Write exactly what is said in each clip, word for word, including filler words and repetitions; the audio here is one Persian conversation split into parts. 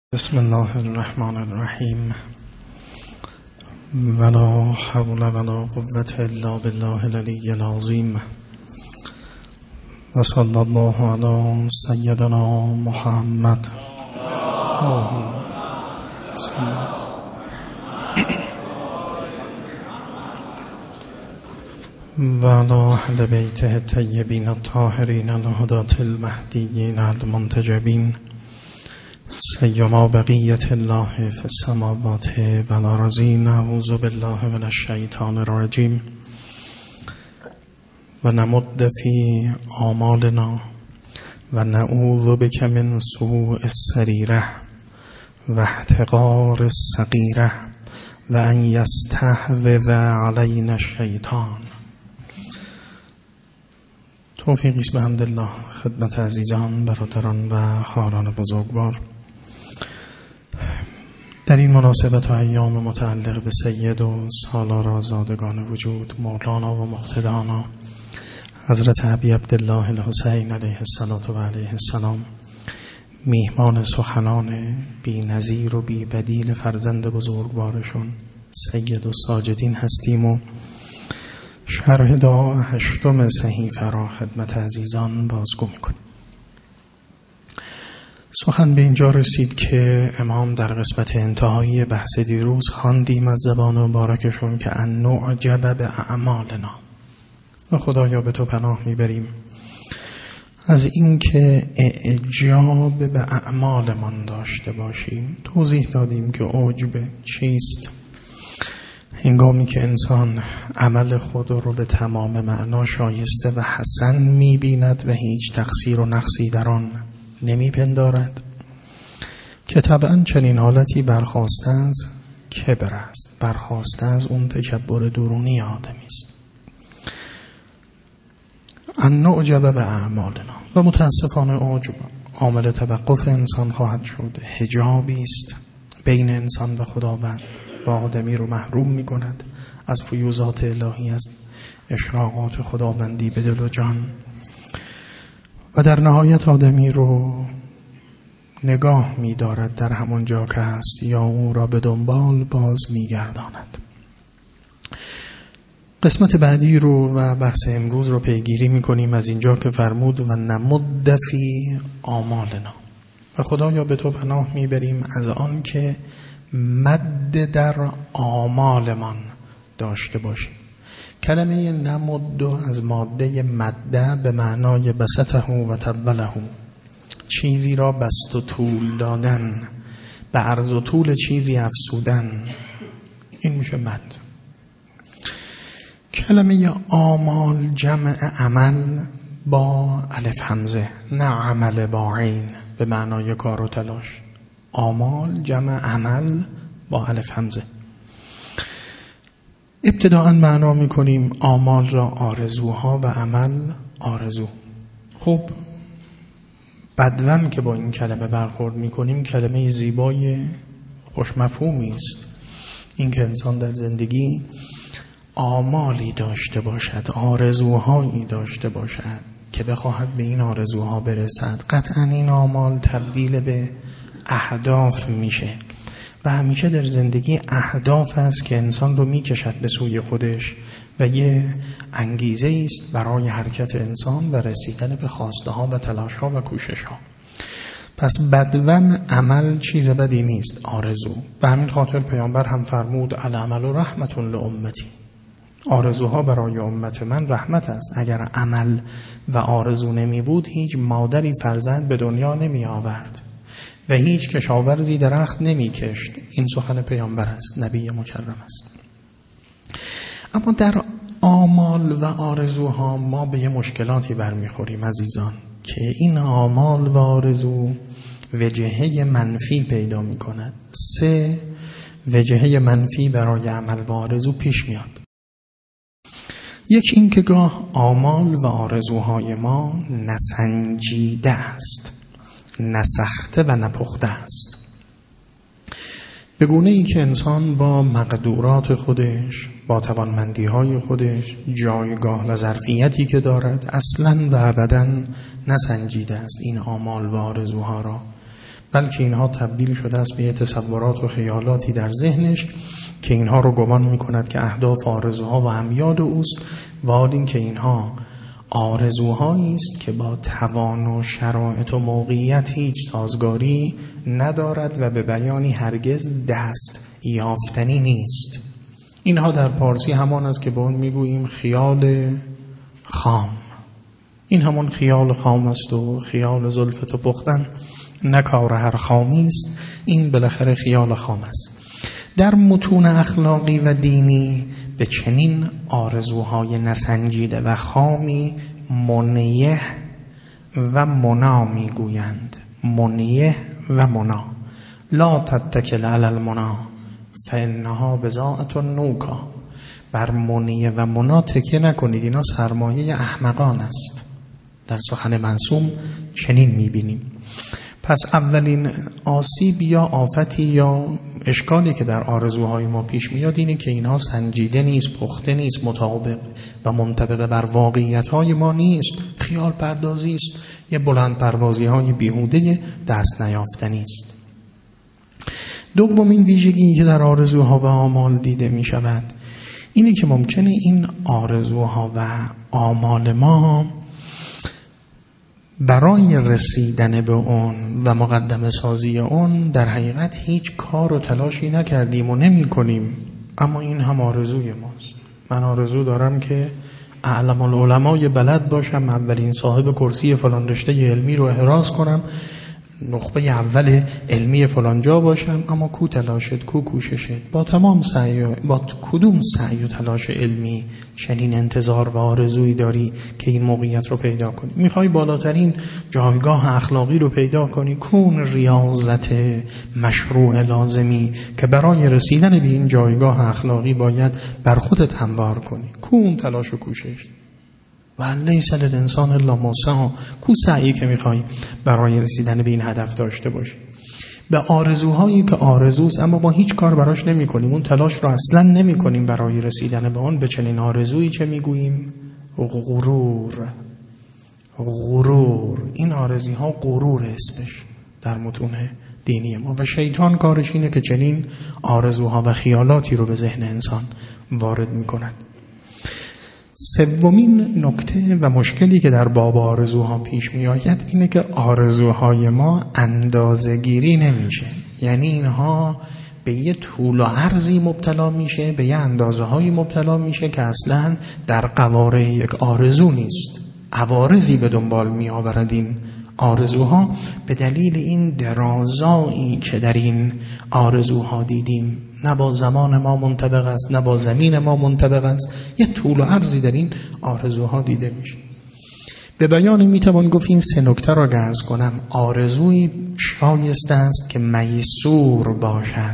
بسم الله الرحمن الرحیم ولا حول ولا قوة الا بالله العلی العظیم و صلی الله علی سیدنا محمد و علی اهل بیته الطیبین الطاهرین الهداة المهدیین المنتجبین سیما بقیت الله فی السماوات و الارضین. نعوذ بالله من الشیطان الرجیم و نمد فی آمالنا و نعوذ بک من سوء السریره و احتقار الصغیره و ان یستحوذ علینا الشیطان. توفیقی است بحمدالله خدمت عزیزان، برادران و خواهران بزرگوار. در این مناسبت و ایام متعلق به سید و سالار آزادگان وجود مولانا و مقتدانا حضرت ابی عبدالله الحسین علیه الصلاة و علیه السلام، میهمان سخنان بی نظیر و بی بدیل فرزند بزرگوارشون سید الساجدین هستیم و شرح دعا هشتم صحیفه را خدمت عزیزان بازگو میکنیم. سخن به اینجا رسید که امام در قسمت انتهایی بحث دیروز خواندیم از زبان مبارکشون که ان نعجب به اعمالنا، و خدایا به تو پناه میبریم از اینکه اعجاب به اعمالمان داشته باشیم. توضیح دادیم که عجب چیست؟ هنگامی که انسان عمل خود رو به تمام معنا شایسته و حسن می‌بیند و هیچ تقصیر و نقصی در آن نمی‌پندارد، که طبعاً چنین حالتی برخاسته از کبر است، برخاسته از اون تکبر درونی آدمی است. ان نعجب به اعمالنا، و متاسفانه عجب عامل توقف انسان خواهد شد، حجابی است بین انسان و خداوند و آدمی رو محروم می کند از فیوزات الهی، از اشراقات خداوندی به دل و جان، و در نهایت آدمی رو نگاه می دارد در همون جا که هست یا او را به دنبال باز می گرداند. قسمت بعدی رو و بحث امروز رو پیگیری می کنیم از اینجا که فرمود و نمد فی آمالنا، و خدایا به تو پناه می بریم از آن که مد در آمالمان داشته باشیم. کلمه نمد از ماده مده به معنای بسطه و طوله، چیزی را بست و طول دادن، به عرض و طول چیزی افزودن، این میشه مد. کلمه آمال جمع عمل با الف همزه، نه عمل با عین به معنای کار و تلاش. آمال جمع عمل با الف همزه. ابتداءً معنا میکنیم آمال را آرزوها و عمل آرزو. خب بدون که با این کلمه برخورد میکنیم کلمه زیبای خوشمفهومی است، این که انسان در زندگی آمالی داشته باشد، آرزوهایی داشته باشد که بخواهد به این آرزوها برسد. قطعاً این آمال تبدیل به اهداف میشه و همیشه در زندگی اهداف است که انسان رو میکشد به سوی خودش و یه انگیزه است برای حرکت انسان و رسیدن به خواسته ها و تلاش ها و کوشش ها. پس بدون عمل چیز بدی نیست، آرزو. به همین خاطر پیامبر هم فرمود العمل رحمت لامتی، آرزوها برای امت من رحمت است. اگر عمل و آرزو نمی بود هیچ مادری فرزند به دنیا نمی آورد و هیچ کشاورزی درخت نمی کشت. این سخن پیامبر است، نبی مکرم است. اما در آمال و آرزوها ما به یه مشکلاتی برمیخوریم عزیزان، که این آمال و آرزو وجهه منفی پیدا می کند. سه وجهه منفی برای عمل و آرزو پیش میاد. یک این که گاه آمال و آرزوهای ما نسنجیده است، نسخته و نپخته است، به گونه ای که انسان با مقدورات خودش، با توانمندی‌های خودش، جایگاه و ظرفیتی که دارد اصلاً و ابداً نسنجیده است این آمال و آرزوها را، بلکه اینها تبدیل شده است به تصورات و خیالاتی در ذهنش که اینها رو گمان می‌کند که اهداف و آرزوها و امیال اوست، و حال این که اینها آرزوهایی است که با توان و شرایط و موقعیت هیچ سازگاری ندارد و به بیانی هرگز دست یافتنی نیست. اینها در پارسی همان است که به اون میگوییم خیال خام. این همون خیال خام است و خیال زلفت و پختن نکار هر خامی است. این بالاخره خیال خام است. در متون اخلاقی و دینی به چنین آرزوهای نسنجیده و خامی منیه و منا میگویند. منیه و منا. لا تتکل علی المنا فانها بضاعة نوکا. بر منیه و منا تکیه نکنید، اینا سرمایه احمقان است. در سخن معصوم چنین میبینیم. پس اولین آسیب یا آفتی یا اشکالی که در آرزوهای ما پیش میاد اینه که اینها سنجیده نیست، پخته نیست، مطابق و منطبق بر واقعیت‌های ما نیست، خیال پردازی است، یه بلند پروازی‌های بیهوده دست نیافتنی است. دومین ویژگی که در آرزوها و آمال دیده می شود اینه که ممکنه این آرزوها و آمال ما برای رسیدن به اون و مقدمه سازی اون در حقیقت هیچ کار و تلاشی نکردیم و نمی کنیم، اما این هم آرزوی ماست. من آرزو دارم که اعلم العلمای بلد باشم، اولین صاحب کرسی فلان رشته علمی رو احراز کنم، نخبه اول علمی فلان جا باشم، اما کو تلاشت، کو کوششت؟ با تمام سعی، با کدوم سعی و تلاش علمی چنین انتظار و آرزویی داری که این موقعیت رو پیدا کنی؟ میخوای بالاترین جایگاه اخلاقی رو پیدا کنی؟ کون ریاضت مشروع لازمی که برای رسیدن به این جایگاه اخلاقی باید بر خودت هموار کنی. کون تلاش و کوشش. و لیس للانسان الا ما سعی. کو سعی که میخوای برای رسیدن به این هدف داشته باشی؟ به آرزوهایی که آرزوست اما ما هیچ کار براش نمی کنیم، اون تلاش رو اصلا نمی کنیم برای رسیدن به اون، به چنین آرزویی چه میگوییم؟ غرور. غرور. این آرزوی ها غرور اسمش در متون دینی ما، و شیطان کارش اینه که چنین آرزوها و خیالاتی رو به ذهن انسان وارد میکند. سومین نکته و مشکلی که در باب آرزوها پیش می آید اینه که آرزوهای ما اندازه‌گیری نمیشه. یعنی اینها به یه طول و عرضی مبتلا میشه، به یه اندازه هایی مبتلا میشه که اصلا در قواره یک آرزو نیست. عوارضی به دنبال می آورد این آرزوها به دلیل این درازایی که در این آرزوها دیدیم. نه با زمان ما منطبق است، نه با زمین ما منطبق است. یه طول و عرضی در این آرزوها دیده میشه. به بیان میتوان گفت این سه نکته را عرض کنم. آرزوی شایسته است که میسور باشد،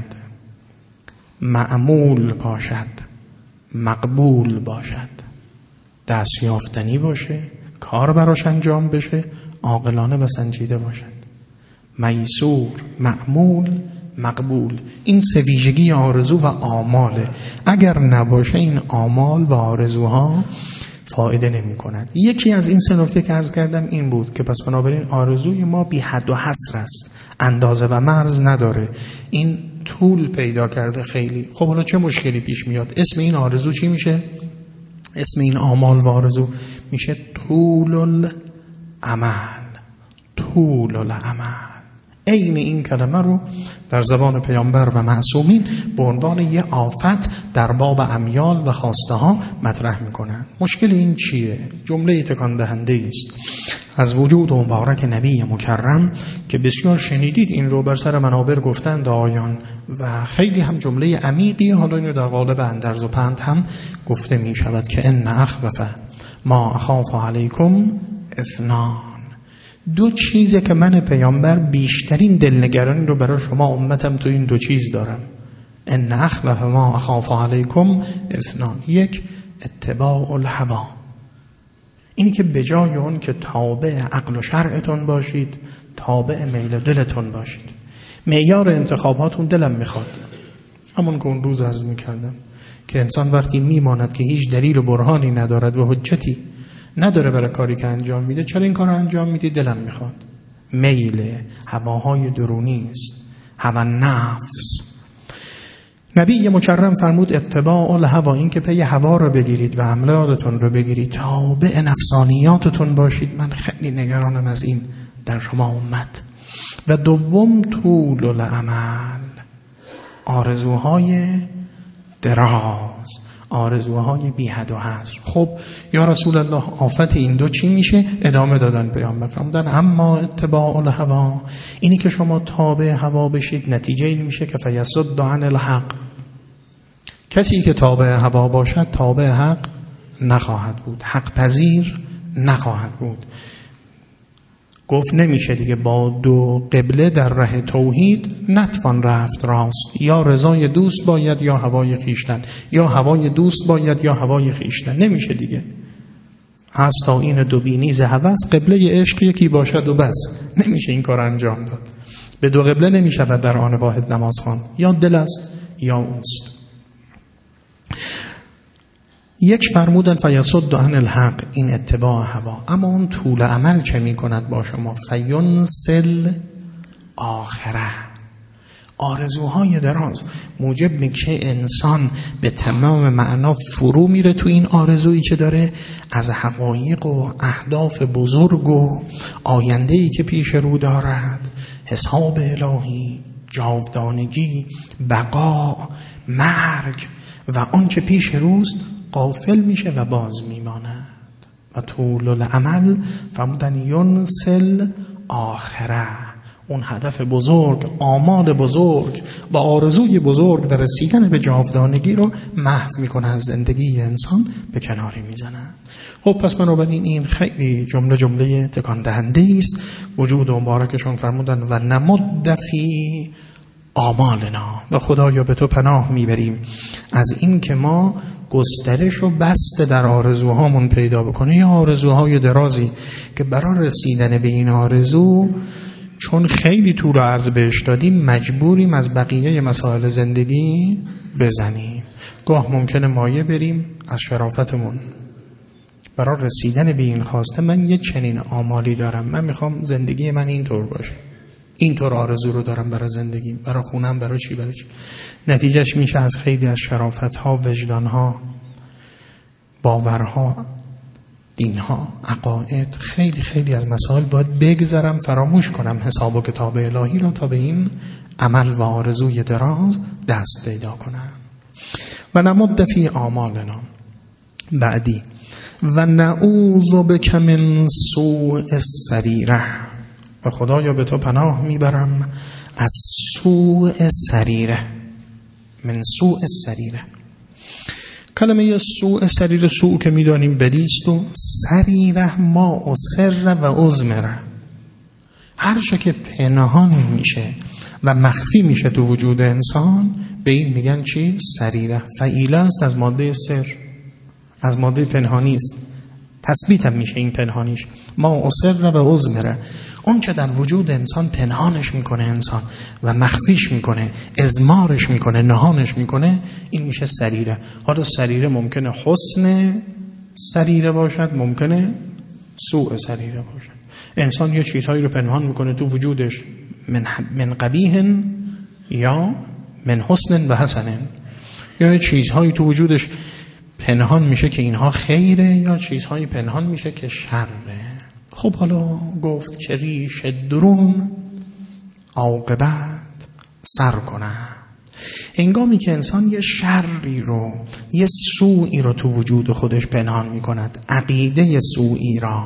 معمول باشد، مقبول باشد، دستیافتنی باشه، کار براش انجام بشه، عاقلانه و سنجیده باشد. میسور، معمول، مقبول. این سه ویژگی آرزو و آماله. اگر نباشه این آمال و آرزوها فایده نمی کند. یکی از این سه نکته که عرض کردم این بود که پس بنابراین آرزوی ما بی حد و حصر است، اندازه و مرز نداره، این طول پیدا کرده خیلی. خب حالا چه مشکلی پیش میاد؟ اسم این آرزو چی میشه؟ اسم این آمال و آرزو میشه طول العمل. طول العمل. عین این کلمه رو در زبان پیامبر و معصومین به عنوان یه آفت در باب امیال و خواسته ها مطرح میکنن. مشکل این چیه؟ جمله تکان دهنده است از وجود مبارک نبی مکرم که بسیار شنیدید این رو بر سر منابر گفتند آیان و خیلی هم جمله عمیقی. حالا اینو در قالب اندرز و پند هم گفته می شود که ان اخوف ما اخاف علیکم اثنان. دو چیزه که من پیامبر بیشترین دلنگرانی رو برای شما امتم تو این دو چیز دارم. ان اخوف ما اخاف علیکم اثنان. یک، اتباع الهوا. اینی که به جای اون که تابع عقل و شرعتون باشید تابع میل دلتون باشید. معیار انتخاباتون دلم میخواد، همون که اون روز عرض میکردم که انسان وقتی میماند که هیچ دلیل و برهانی ندارد و حجتی نداره برای کاری که انجام میده، چرا این کار رو انجام میدی؟ دلم میخواد. میل، هواهای درونی است، هوا نفس. نبی مکرم فرمود اتباع الهوا، این که پی هوا رو بگیرید و املاکتون رو بگیرید، تابع نفسانیاتتون باشید. من خیلی نگرانم از این در شما امت. و دوم طول الامل، آرزوهای دراز، آرزوهای بی حد و حصر. خب یا رسول الله آفت این دو چی میشه؟ ادامه دادن پیامبر فرمودن اما اتباع الهوا، اینی که شما تابع هوا بشید نتیجه این میشه که فیصد عن الحق. کسی که تابع هوا باشد تابع حق نخواهد بود، حق پذیر نخواهد بود. گفت نمیشه دیگه با دو قبله در ره توحید نتوان رفت راست، یا رضای دوست باید یا هوای خیشتن، یا هوای دوست باید یا هوای خیشتن، نمیشه دیگه. هست تا این دو بینی ز هوس، قبله عشق یکی باشد و بس. نمیشه این کار انجام داد. به دو قبله نمیشود در آن واحد نماز خوان، یا دل است یا اوست. یک فرمودن فیصد عن الحق، این اتباع هوا. اما اون طول عمل چه می کند با شما؟ فینسل آخره، آرزوهای دراز موجب میشه انسان به تمام معنا فرو میره تو این آرزویی که داره از حقایق و اهداف بزرگ و آینده‌ای که پیش رو دارد، حساب الهی، جاودانگی، بقا، مرگ و آن که پیش روست غافل میشه و باز میماند. و طول الامل فرمودن ینسل آخره، اون هدف بزرگ، آمال بزرگ و آرزوی بزرگ در رسیدن به جاودانگی رو محو میکنه، از زندگی انسان به کناری میزنه. خب پس بنابراین این خیلی جمله جمله تکان دهنده است. وجود مبارکشون فرمودن و نمد فی آمالنا، و خدایا به تو پناه میبریم از این که ما گسترش و بسته در آرزوهامون پیدا بکنه، یا آرزوهای درازی که برای رسیدن به این آرزو چون خیلی طول و عرض بهش دادیم مجبوریم از بقیه مسائل زندگی بزنیم. گاه ممکنه مایه بریم از شرافتمون برای رسیدن به این خواسته. من یه چنین آمالی دارم، من میخوام زندگی من اینطور باشه، اینطور آرزو رو دارم برای زندگی، برای خونم، برای چی برای چی. نتیجهش میشه از خیلی از شرافت‌ها، وجدان‌ها، باورها، دین‌ها، عقاید، خیلی خیلی از مسائل باید بگذرم، فراموش کنم حساب و کتاب الهی رو تا به این عمل و آرزوی دراز دست پیدا کنم. و نمد فی آمالنا، بعدی و نعوذ بک من سوء السریره، و خدایا به تو پناه میبرم از سوء سریره. من سوء سریره، کلمه سوء سریره، سوء که میدانیم بدیست و سریره ما و سر و ازمره، هر چه که پنهان میشه و مخفی میشه تو وجود انسان به این میگن چی؟ سریره. فعیله است از ماده سر، از ماده پنهانی است، تثبیت هم میشه این پنهانیش. ما و سر و ازمره، اون چه در وجود انسان پنهانش میکنه انسان و مخفیش میکنه، ازمارش میکنه، نهانش میکنه، این میشه سریره. حالا سریره ممکنه حسن سریره باشد، ممکنه سوء سریره باشد. انسان یه چیزهایی رو پنهان میکنه تو وجودش، من من قبیح یا من حسن و حسن، یا یه چیزهایی تو وجودش پنهان میشه که اینها خیره، یا چیزهایی پنهان میشه که شره. خب حالا گفت که ریش درون عاقبت سر کنه. هنگامی که انسان یه شری رو، یه سوئی رو تو وجود خودش پنهان میکند، عقیده سوئی را،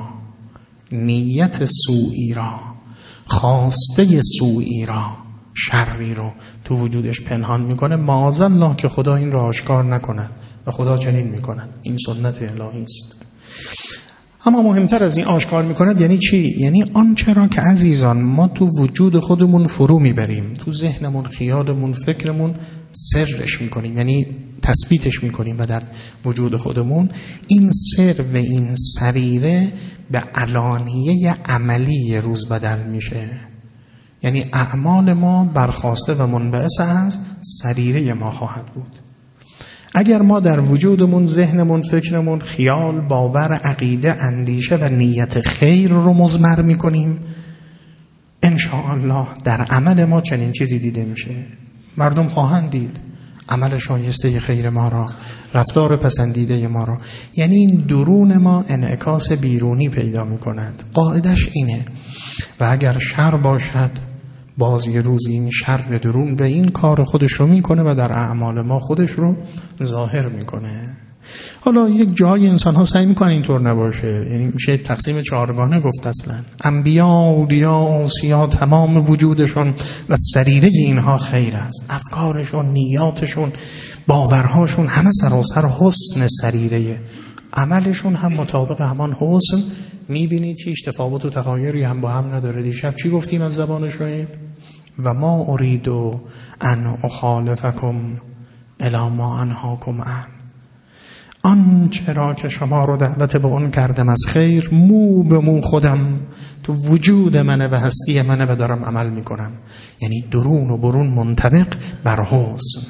نیت سوئی را، خواسته سوئی را، شری رو تو وجودش پنهان میکنه، معاذالله که خدا این را آشکار نکند، و خدا چنین میکند. این سنت الهی است. اما مهمتر از این آشکار میکند یعنی چی؟ یعنی آنچه را که عزیزان ما تو وجود خودمون فرو میبریم، تو ذهنمون، خیالمون، فکرمون سرش میکنیم، یعنی تثبیتش میکنیم و در وجود خودمون، این سر و این سریره به علانیه عملی روز بدل میشه. یعنی اعمال ما برخاسته و منبعث از سریره ما خواهد بود. اگر ما در وجودمون، ذهنمون، فکرمون، خیال، باور، عقیده، اندیشه و نیت خیر رو مضمر میکنیم، ان شاء الله در عمل ما چنین چیزی دیده میشه. مردم خواهند دید عمل شایسته خیر ما را، رفتار پسندیده ما را. یعنی این درون ما انعکاس بیرونی پیدا میکند. قاعدش اینه. و اگر شر باشد باز یه روزی این شر درون به این کار خودش رو میکنه و در اعمال ما خودش رو ظاهر میکنه. حالا یک جای انسان ها سعی میکنن اینطور نباشه، یعنی میشه تقسیم چهارگانه گفت. اصلا انبیا، اولیا، اوصیا تمام وجودشون و سریره اینها خیر است. افکارشون، نیاتشون، باورهاشون همه سراسر حسن سریره. عملشون هم مطابق همان حسن. میبینید هیچ تفاوت و تغایری هم با هم نداره. دیشب چی گفتیم از زبان شعیب؟ و ما اريد ان اخالفکم الی ما انهاکم عنه. آن چرا که شما رو دعوت به اون کردم از خیر، مو به مو خودم تو وجود منه و هستی منه و دارم عمل میکنم. یعنی درون و برون منطبق بر حسن.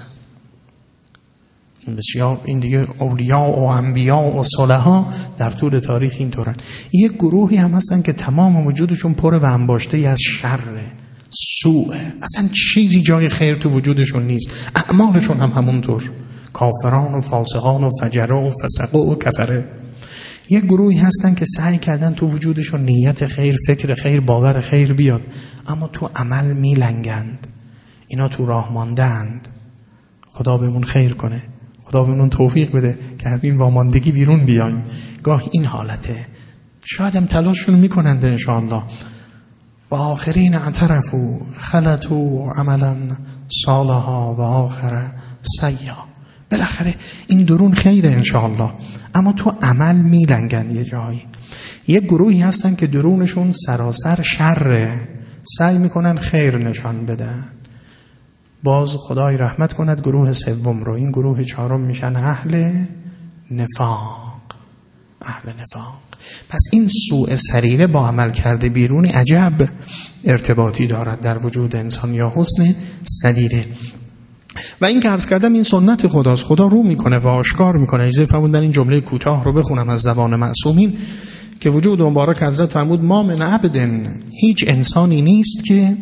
بسیار این دیگه اولیاء و انبیاء و صلحا در طول تاریخ اینطورن. یک گروهی هم هستن که تمام وجودشون پر و انباشته از شر، سوء، اصلا چیزی جای خیر تو وجودشون نیست. اعمالشون هم همونطور، کافران و فاسقان و فجره و فسقه و کفره. یک گروهی هستن که سعی کردن تو وجودشون نیت خیر، فکر خیر، باور خیر بیاد، اما تو عمل میلنگند. اینا تو راه ماندند. خدا بهمون خیر کنه، خدا بهمون توفیق بده که از این واماندگی بیرون بیایم. گاه این حالته. شاید هم تلاششون میکنند انشاءالله. و آخرین اعترفوا خلطوا عملا صالحا و آخر سیئا. بالاخره این درون خیره انشاءالله، اما تو عمل میلنگن یه جایی. یه گروهی هستن که درونشون سراسر شره، سعی میکنن خیر نشان بدن. باز خدای رحمت کند گروه سوم رو. این گروه چهارم میشن اهل نفاق. اهل نفاق. پس این سوء سریره با عمل کرده بیرونی عجب ارتباطی دارد در وجود انسان، یا حسن سریره. و این که عرض کردم این سنت خداست. خدا رو میکنه و آشکار میکنه. اجازه فرمودن این جمله کوتاه رو بخونم از زبان معصومین که وجود مبارک حضرت فرمود ما من عبدن، هیچ انسانی نیست که،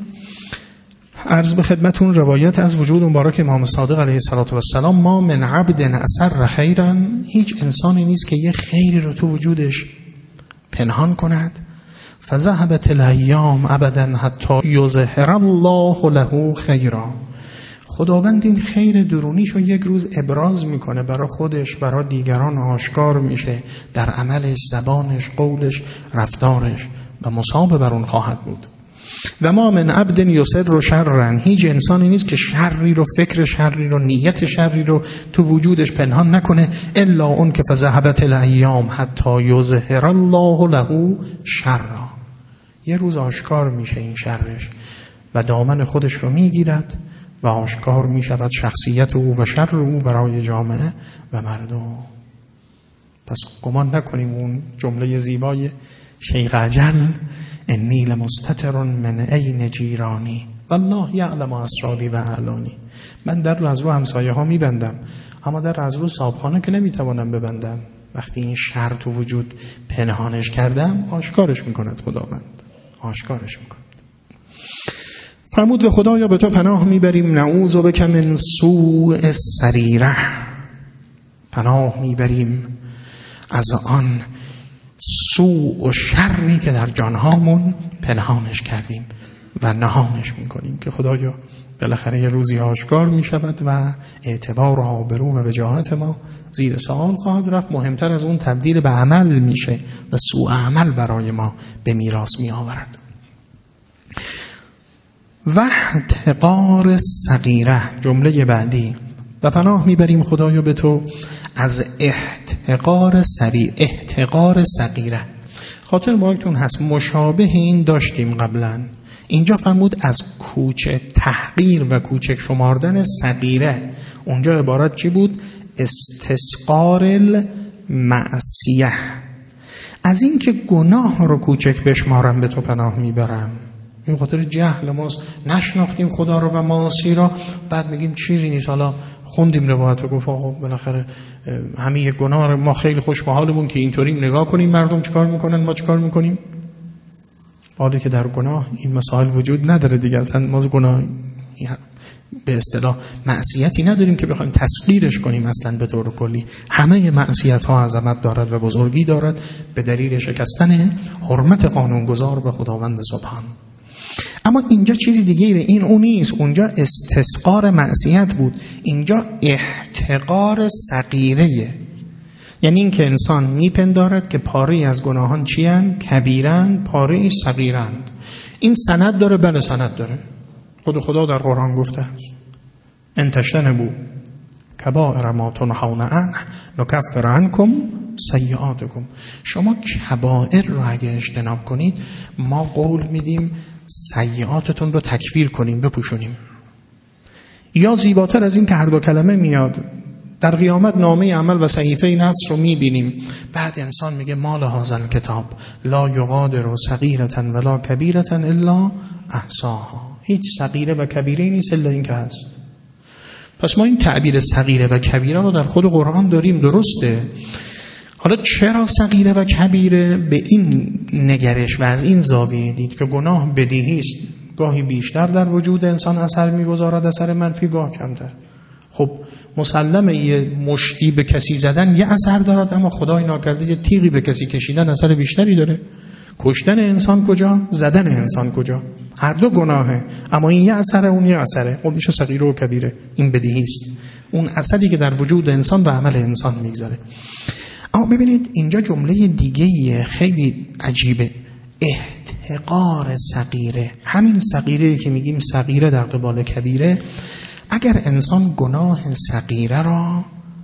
عرض به خدمتون روایت از وجود مبارک امام صادق علیه السلام، ما من عبدن اثر خیرا، هیچ انسانی نیست که یه خیری رو تو وجودش پنهان کند، فذهبت الایام ابدا حتی یظهر الله له خیرا. خداوند این خیر درونیشو یک روز ابراز میکنه برای خودش، برای دیگران آشکار میشه در عملش، زبانش، قولش، رفتارش و مصاب بر اون خواهد بود. و ما من عبد یسر شرا، هیچ انسانی نیست که شری رو، فکر شری رو، نیت شری رو تو وجودش پنهان نکنه، الا اون که فذهبت الایام حتی یظهر الله له شرا. یه روز آشکار میشه این شرش و دامن خودش رو میگیرد و آشکار می شود شخصیت او و شر او برای جامعه و مردم. پس گمان نکنیم اون جمله زیبای شیخ عجل انی لمستتر من عین جیرانی والله یعلم اسراری و اعلانی. من در رو از رو همسایه ها می بندم، اما در از رو صاحبخانه که نمی توانم ببندم. وقتی این شر تو وجود پنهانش کردم آشکارش می کند خداوند، آشکارش می کند. فرمود و خدایا به تو پناه میبریم، نعوذ بک من سوء سریره، پناه میبریم از آن سوء و شری که در جانهامون پنهانش کردیم و نهانش میکنیم، که خدایا بالاخره یه روزی آشکار میشود و اعتبار و آبرو و وجاهت ما زیر سوال خواهد رفت. مهمتر از اون تبدیل به عمل میشه و سوء عمل برای ما به میراث میآورد. و احتقار صغیره، جمله بعدی، و پناه میبریم خدایا به تو از احتقار صغیر، احتقار صغیره. خاطر مارکتون هست مشابه این داشتیم قبلا. اینجا فرمود از کوچه تحقیر و کوچک شماردن صغیره. اونجا عبارت چی بود؟ استسقار المعصیه، از این که گناه رو کوچک بشمارم به تو پناه میبرم. این خاطر جهل ماست، نشناختیم خدا رو و معاصی را، بعد میگیم چیزی نیست. حالا خوندیم روایت و گفت آقا بالاخره همین یک گناه ما خیلی خوش به حالمون که اینطوریم، نگاه کنیم مردم چیکار میکنن، ما چیکار میکنیم. حالی که در گناه این مسائل وجود نداره دیگه. اصلا ما گناه به اصطلاح معصیتی نداریم که بخوایم تسخیرش کنیم. اصلا به طور کلی همه معصیت ها عظمت دارد و بزرگی دارد به دلیل شکستن حرمت قانونگذار به خداوند سبحان. اما اینجا چیزی دیگه به این اون نیست. اونجا استسقار معصیت بود، اینجا احتقار صغیره. یعنی این که انسان میپندارد که پاره از گناهان چیان؟ کبیرند، پاره صغیرند. این سند داره؟ بله سند داره. خود خدا در قرآن گفته ان تجتنبوا کبائر ما تنهون عنه نکفر عنکم سیئاتکم. شما کبائر رو اگه اجتناب کنید ما قول میدیم سیئاتتون رو تکفیر کنیم، بپوشونیم. یا زیباتر از این که هر دو کلمه میاد در قیامت نامه عمل و صحیفه نفس رو میبینیم. بعد انسان میگه مال هذا کتاب لا یغادر صغیرة ولا کبیرة الا احصاها. هیچ صغیره و کبیره نیست الا این که هست. پس ما این تعبیر صغیره و کبیره رو در خود قرآن داریم، درسته. حالا چرا صغیره و کبیره؟ به این نگرش و از این زاویه دید که گناه بدیهی است، گاهی بیشتر در وجود انسان اثر میگذارد، اثر منفی گاه کمتر. خب مسلمه یه مشتی به کسی زدن یه اثر دارد، اما خدای ناکرده یه تیغی به کسی کشیدن اثر بیشتری داره. کشتن انسان کجا؟ زدن انسان کجا؟ هر دو گناهه، اما این یه اثره، اون یه اثره. خب میشه صغیره و کبیره. این بدیهی است، اون اثری که در وجود انسان و عمل انسان میگذاره. اما ببینید اینجا جمله دیگه خیلی عجیبه، احتقار صغیره. همین صغیره که میگیم صغیره در قبال کبیره، اگر انسان گناه صغیره را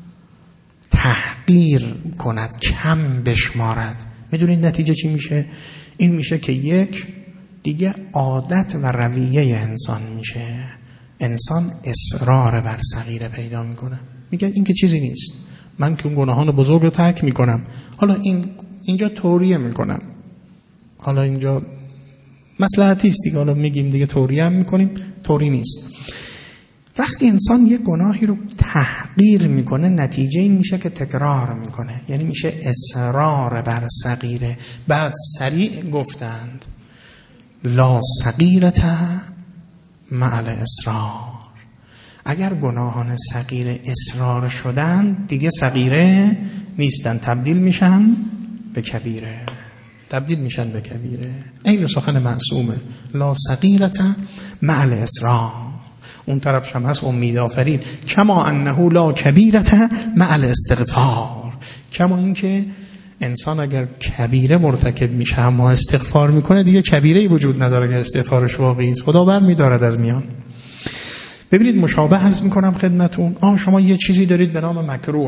تحقیر کند، کم بشمارد، میدونید نتیجه چی میشه؟ این میشه که یک دیگه عادت و رویه انسان میشه. انسان اصرار بر صغیره پیدا میکنه، میگه این که چیزی نیست، من که اون گناهان بزرگ رو ترک میکنم. حالا این اینجا توریه میکنم، حالا اینجا مصلحتی است دیگه، حالا میگیم دیگه توریه هم میکنیم، توری نیست. وقتی انسان یه گناهی رو تحقیر میکنه، نتیجه این میشه که تکرار میکنه، یعنی میشه اصرار بر صغیره. بعد سریع گفتند لا صغیرة مع الاصرار. اگر گناهان صغیره اصرار شدن دیگه صغیره نیستن، تبدیل میشن به کبیره، تبدیل میشن به کبیره. این سخن معصومه، لا صغیرة مع الاصرار. اون طرفش هم هست امید آفرین، کما انه لا کبیرة مع الاستغفار. کما این که انسان اگر کبیره مرتکب میشه اما استغفار میکنه دیگه کبیره‌ای وجود نداره که استغفارش واقعی است، خدا بر میدارد از میان. ببینید مشابه عرض میکنم خدمتون، آه شما یه چیزی دارید به نام مکروه.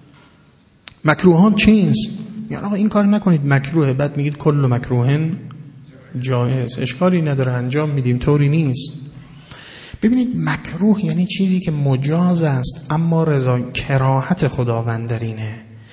مکروهان چیست؟ یعنی آقا این کار نکنید مکروهه، بعد میگید کل مکروهن جایز، اشکالی نداره انجام میدیم، طوری نیست. ببینید مکروه یعنی چیزی که مجاز است اما رضا کراهت خداوند در اینه.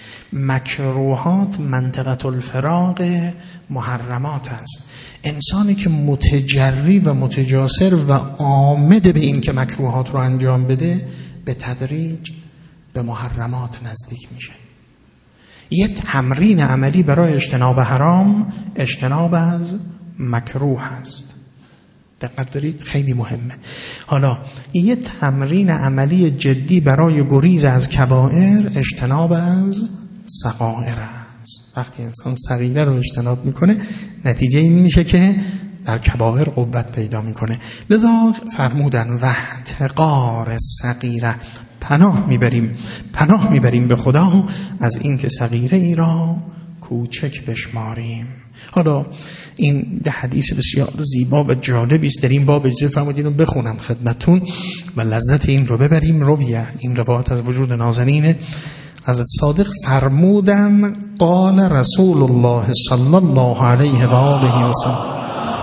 مکروهات منطقه الفراق محرمات است. انسانی که متجری و متجاسر و آمده به این که مکروهات رو انجام بده، به تدریج به محرمات نزدیک میشه. یه تمرین عملی برای اجتناب حرام اجتناب از مکروه است. دقت دارید؟ خیلی مهمه. حالا یه تمرین عملی جدی برای گریز از کبائر اجتناب از صغائر است. وقتی انسان صغیره رو اجتناب میکنه نتیجه این میشه که در کبائر قوت پیدا میکنه. لذا فرمودن و احتقار صغیره، پناه میبریم پناه میبریم به خدا از این که صغیره ای را کوچک بشماریم. حالا این ده حدیث بسیار زیبا و جالبی است در این باب، اجازه فرمودین رو بخونم خدمتون و لذت این رو ببریم. رویه این روایت از وجود نازنین حضرت صادق فرمودن قال رسول الله صلی الله علیه و آله و سلم،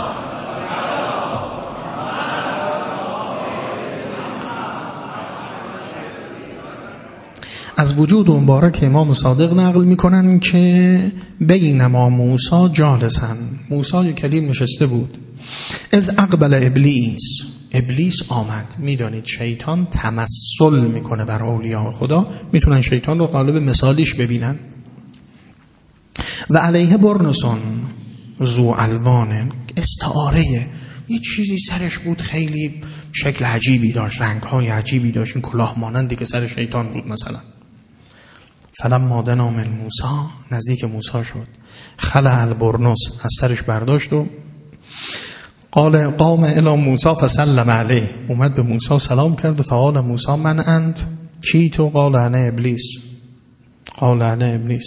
از وجود مبارک امام صادق نقل میکنن که بینما موسی جالسن، موسی کلیم نشسته بود، از اقبل ابلیس، ابلیس آمد. میدانید شیطان تمثل میکنه بر اولیاء خدا، میتونن شیطان رو قالب مثالیش ببینن. و علیه برنسون ذو الوان، استعاره، یه چیزی سرش بود خیلی شکل عجیبی داشت، رنگ‌های عجیبی داشت، این کلاه مانندی که سر شیطان بود مثلا. فلما دنا من موسی، نزدیک موسی شد، خلع البرنس، از سرش برداشت و قال قام الی موسی فسلم علیه، اومد به موسی سلام کرد و فقال موسی من انت، کی تو؟ قال انا ابلیس. قال انا ابلیس.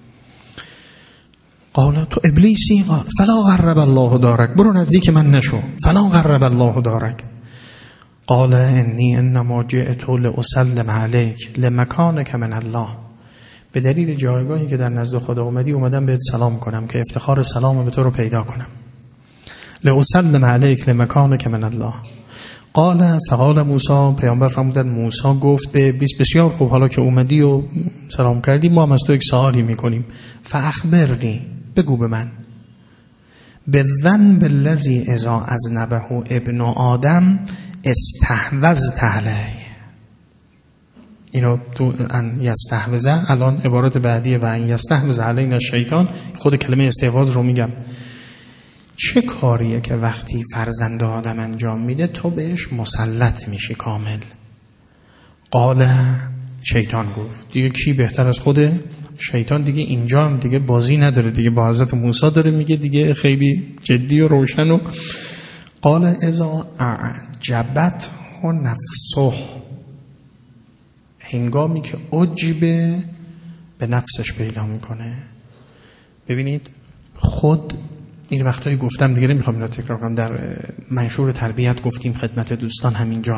قال تو ابلیسی؟ قال فلا غرب الله دارک، برو نزدیک من نشو، فلا غرب الله دارک. قال انی انما جئت لاسلم علیک لمکانک من الله، به دلیل جایگاهی که در نزد خدا اومدی اومدم بهت سلام کنم که افتخار سلام به تو رو پیدا کنم. لاسلم علیک لمکانک من الله. قال فقال موسی، پیامبر فرمودند موسی گفت به بسیار خوب، حالا که اومدی و سلام کردی ما هم از تو یک سوالی میکنیم. فاخبرنی، بگو به من، بالذنب الذی اذا اذنبه ابن آدم استحوذت علیه. اینو تو ان یستحوذه الان عبارت بعدیه و ان یستحوذ علینا الشیطان، خود کلمه استحواذ رو میگم. چه کاریه که وقتی فرزند آدم انجام میده تو بهش مسلط میشی کامل؟ قال، شیطان گفت. دیگه کی بهتر از خوده؟ شیطان دیگه اینجا هم دیگه بازی نداره دیگه، با حضرت موسی داره میگه دیگه، خیلی جدی و روشن. و قال اذا اعجبت و نفسه، هنگامی که عجبه به نفسش پیدا میکنه. ببینید خود این وقتایی گفتم دیگه نمیخوام اینو تکرار کنم، در منشور تربیت گفتیم خدمت دوستان همینجا.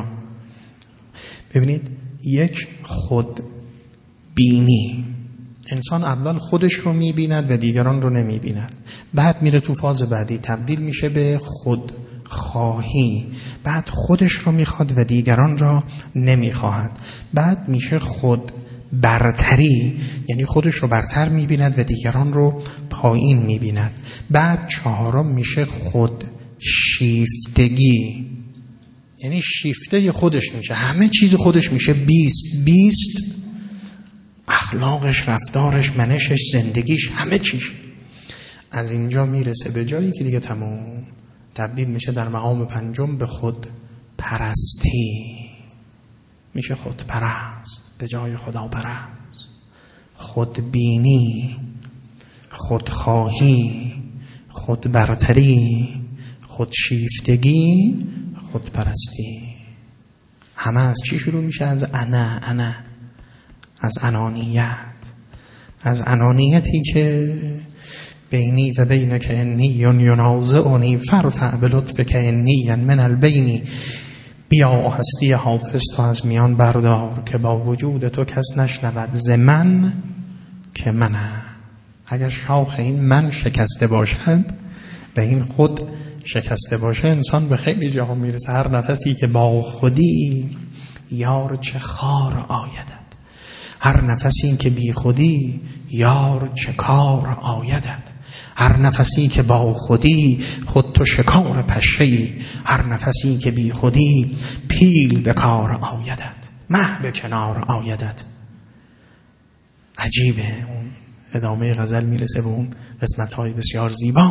ببینید یک خود بینی، انسان اول خودش رو میبیند و دیگران رو نمیبیند، بعد میره تو فاز بعدی تبدیل میشه به خود خواهی، بعد خودش رو میخواد و دیگران را نمیخواهد، بعد میشه خود برتری، یعنی خودش رو برتر میبیند و دیگران رو پایین میبیند، بعد چهارم میشه خود شیفتگی، یعنی شیفته خودش میشه، همه چیز خودش میشه بیست بیست، اخلاقش، رفتارش، منشش، زندگیش، همه چیز. از اینجا میرسه به جایی که دیگه تمام تبدیل میشه در مقام پنجم به خود پرستی، میشه خود پرست، به جای خدا پرست، خود بینی، خود خواهی، خود برتری، خود شیفتگی، خود پرستی. همه از چی شروع میشه؟ از انا انا، از انانیت، از انانیتی که بینی و بینک انی ینازعنی فرفع بلطفک انی من البینی، بیا هستی حافظ تو از میان بردار که با وجود تو کس نشنود ز من که منم. اگر شاخ این من شکسته باشد و این خود شکسته باشه، انسان به خیلی جاها میرسه. هر نفسی که با خودی یار چه خار آیدد، هر نفسی که بی خودی یار چه کار آیدد، هر نفسی که با خودی خود تو شکار پشه‌ای، هر نفسی که بی خودی پیل به کار آیدد، مه به کنار آیدد. عجیبه. اون ادامه غزل میرسه به اون قسمت‌های بسیار زیبا.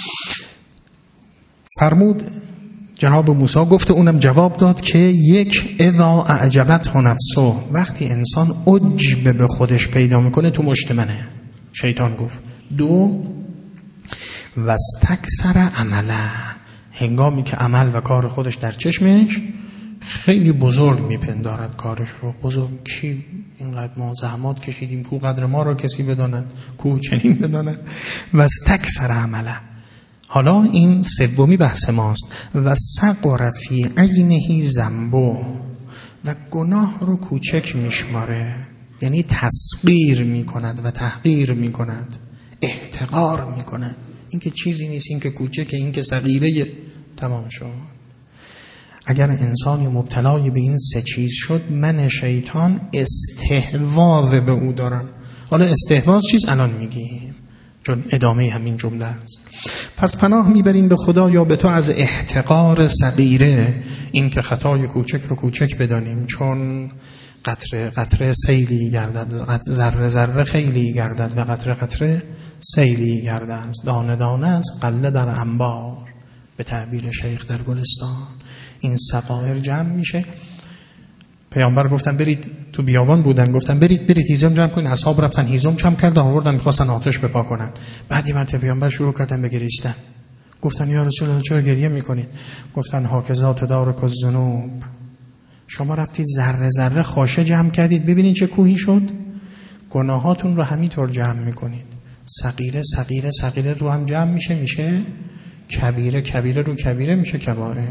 فرمود جناب موسی گفت، اونم جواب داد که یک، اذا اعجبت نفسه، وقتی انسان عجب به خودش پیدا میکنه تو مشت منه. شیطان گفت. دو، واستکثر عمله، هنگامی که عمل و کار خودش در چشمش خیلی بزرگ میپندارد کارش رو. بزرگ کی؟ اینقدر ما زحمات کشیدیم، کو قدر ما رو کسی بداند، کو چنین بداند. واستکثر عمله. حالا این سومی بحث ماست. و صغر فی عینه ذنبه، و گناه رو کوچک میشماره، یعنی تصغیر میکند و تحقیر میکند، احتقار میکند. این که چیزی نیست، این که کوچکه، این که صغیره، تمام شد. اگر انسانی مبتلای به این سه چیز شد، من شیطان استحواذ به او دارم. حالا استحواذ چیز الان میگیم چون ادامه همین جمله است. پس پناه میبریم به خدا یا به تو از احتقار صغیره، این که خطای کوچک رو کوچک بدانیم، چون قطره قطره سیلی گردد، ذره ذره خیلی گردد و قطره قطره سیلی گردد. دانه دانه است غله در انبار، به تعبیر شیخ در گلستان این سقایر جمع میشه. پیامبر گفتن برید، تو بیابان بودن، گفتن برید برید هیزم جمع کنین. اصحاب رفتن هیزم جمع کردن آوردن می‌خواستن آتش بپا کنن. بعد یه مرتبه پیامبر شروع کردن به گریستن. گفتن یا رسول الله چرا گریه میکنید؟ گفتن هاکذا تدارک الذنوب، شما رفتید ذره ذره خاشه جمع کردید، ببینید چه کوهی شد. گناهاتون رو همینطور جمع میکنید، صغیره صغیره صغیره رو هم جمع میشه، میشه کبیره، کبیره رو کبیره میشه کباره.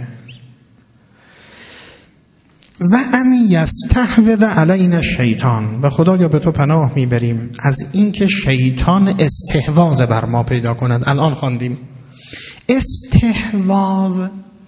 و ان یستحوذ علینا الشیطان، و خدایا به تو پناه میبریم از اینکه شیطان استحواذ بر ما پیدا کند. الان خواندیم استحواذ،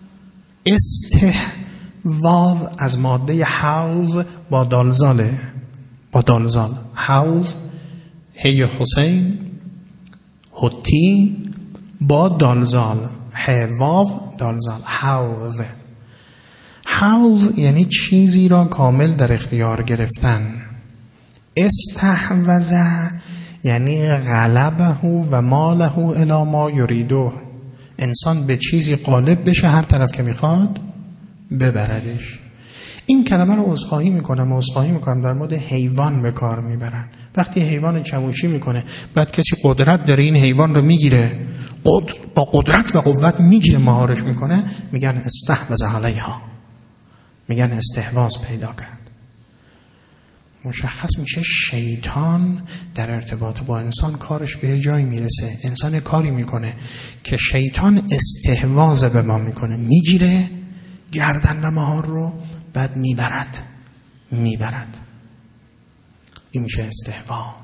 استحواذ از ماده حوض با دالزاله، با دالزال. حوض هی حسین حتی با دالزال، حواو دالزال، حوض. حوض یعنی چیزی را کامل در اختیار گرفتن. استحوذ یعنی غلبه و ماله الی ما یریدو، انسان به چیزی غالب بشه هر طرف که میخواد ببردش. این کلمه رو عذرخواهی میکنم عذرخواهی میکنم در مورد حیوان به کار میبرن. وقتی حیوان چموشی میکنه بعد کسی قدرت داره این حیوان رو میگیره، قدر با قدرت و قوت میگیره مهارش میکنه، میگن استحوذ علیها، میگن استحواذ پیدا کرد. مشخص میشه شیطان در ارتباط با انسان کارش به جایی میرسه، انسان کاری میکنه که شیطان استحواذ به ما میکنه، میگیره گردن و مهار رو بعد میبرد میبرد این میشه استحواذ.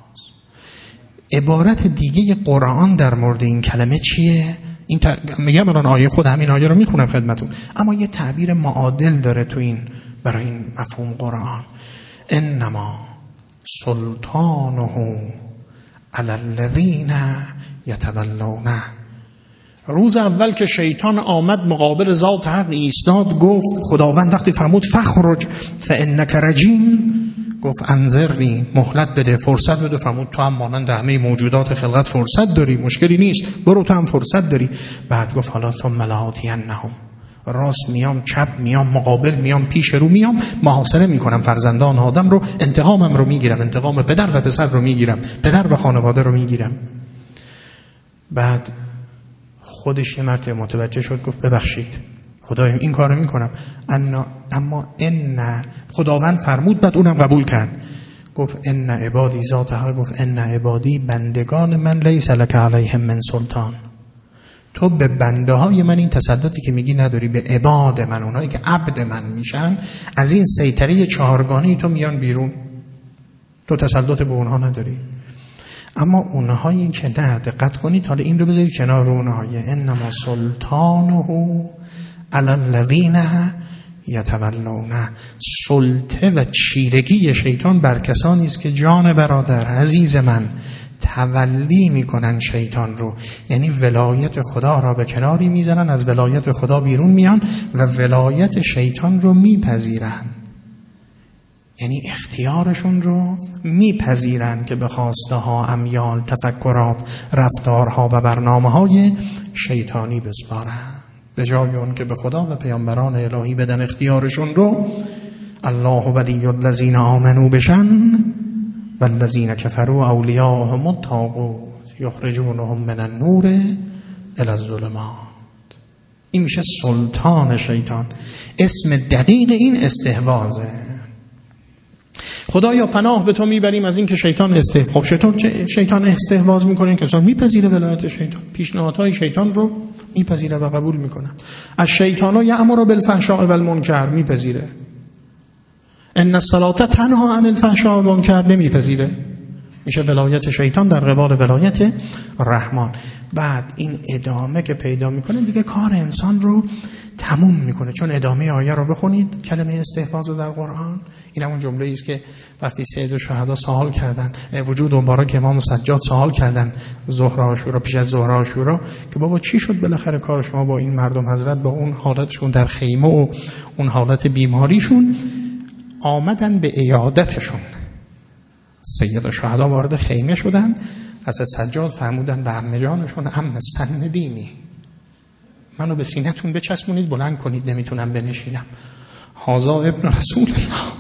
عبارت دیگه قرآن در مورد این کلمه چیه؟ این ت... میگم الان آیه خود همین آیه رو میخونم خدمتون، اما یه تعبیر معادل داره تو این برای این مفهوم قرآن. انما سلطانه علی الذین یتولونه. روز اول که شیطان آمد مقابل ذات حق ایستاد، گفت خداوند وقتی فرمود فخرج فانک رجیم، گفت انظرنی، مهلت بده، فرصت بده. فرمود تو هم مانند همه موجودات خلقت فرصت داری، مشکلی نیست، برو تو هم فرصت داری. بعد گفت حالا ثم لآتینهم، راست میام چپ میام مقابل میام پیش رو میام، محاصره میکنم فرزندان آدم رو، انتقامم رو میگیرم، انتقام پدر و پسر رو میگیرم، پدر و خانواده رو میگیرم. بعد خودش یه مرتبه متوجه شد، گفت ببخشید خدایا این کارو میکنم، اما ان خداوند فرمود بعد اونم قبول کرد. گفت ان عبادی ذات حق، گفت ان عبادی بندگان من لیس لک علیهم من سلطان، تو به بنده های من این تسلطی که میگی نداری، به عباد من، اونایی که عبد من میشن، از این سیطره چهارگانه تو میان بیرون، تو تسلط به اونها نداری. اما اونهایی که نه، دقت کنید حالا این رو بذارید کنار اونهای انما سلطانه علی الذین یتولونه. سلطه و چیرگی شیطان بر کسانی است که جان برادر عزیز من تولی میکنن شیطان رو، یعنی ولایت خدا را به کناری میزنن، از ولایت خدا بیرون میان و ولایت شیطان رو میپذیرن، یعنی اختیارشون رو میپذیرن که به خواسته ها، امیال، تفکرات، رفتارها و برنامه های شیطانی بسپارن، به جای اون که به خدا و پیامبران الهی بدن اختیارشون رو. الله ولی الذین آمنوا بشن والذین کفروا اولیاءهم الطاغوت یخرجونهم من النور الی الظلمات. این میشه سلطان شیطان. اسم دقیق این استحواذه. خدایا پناه به تو میبریم از این که شیطان استحواذ. خب شیطان شیطان استحواذ میکنه، که انسان میپذیره ولایت شیطان، پیشنهادهای شیطان رو میپذیره و قبول میکنه. از شیطان یأمر بالفحشاء والمنکر میپذیره. ان الصلاة تنها عن الفحشاء والمنکر نمیپذیره، میشه ولایت شیطان در قبال ولایت رحمان. بعد این ادامه که پیدا میکنه دیگه کار انسان رو تموم میکنه، چون ادامه آیه رو بخونید کلمه استحفاظ در قرآن. این همون جمله است که وقتی سید شهدا سوال کردن، وجود مبارک امام سجاد سوال کردن ظهر عاشورا، پیش از ظهر عاشورا، که بابا چی شد بالاخره کار شما با این مردم حضرت، با اون حالتشون در خیمه و اون حالت بیماریشون، آمدن به عیادتشون. سید شهدا وارد خیمه شدن، از سجاد فرمودن به عمه جانشون عمه سندینی، منو به سینه‌تون بچسبونید بلند کنید، نمیتونم بنشینم. هذا ابن رسول الله،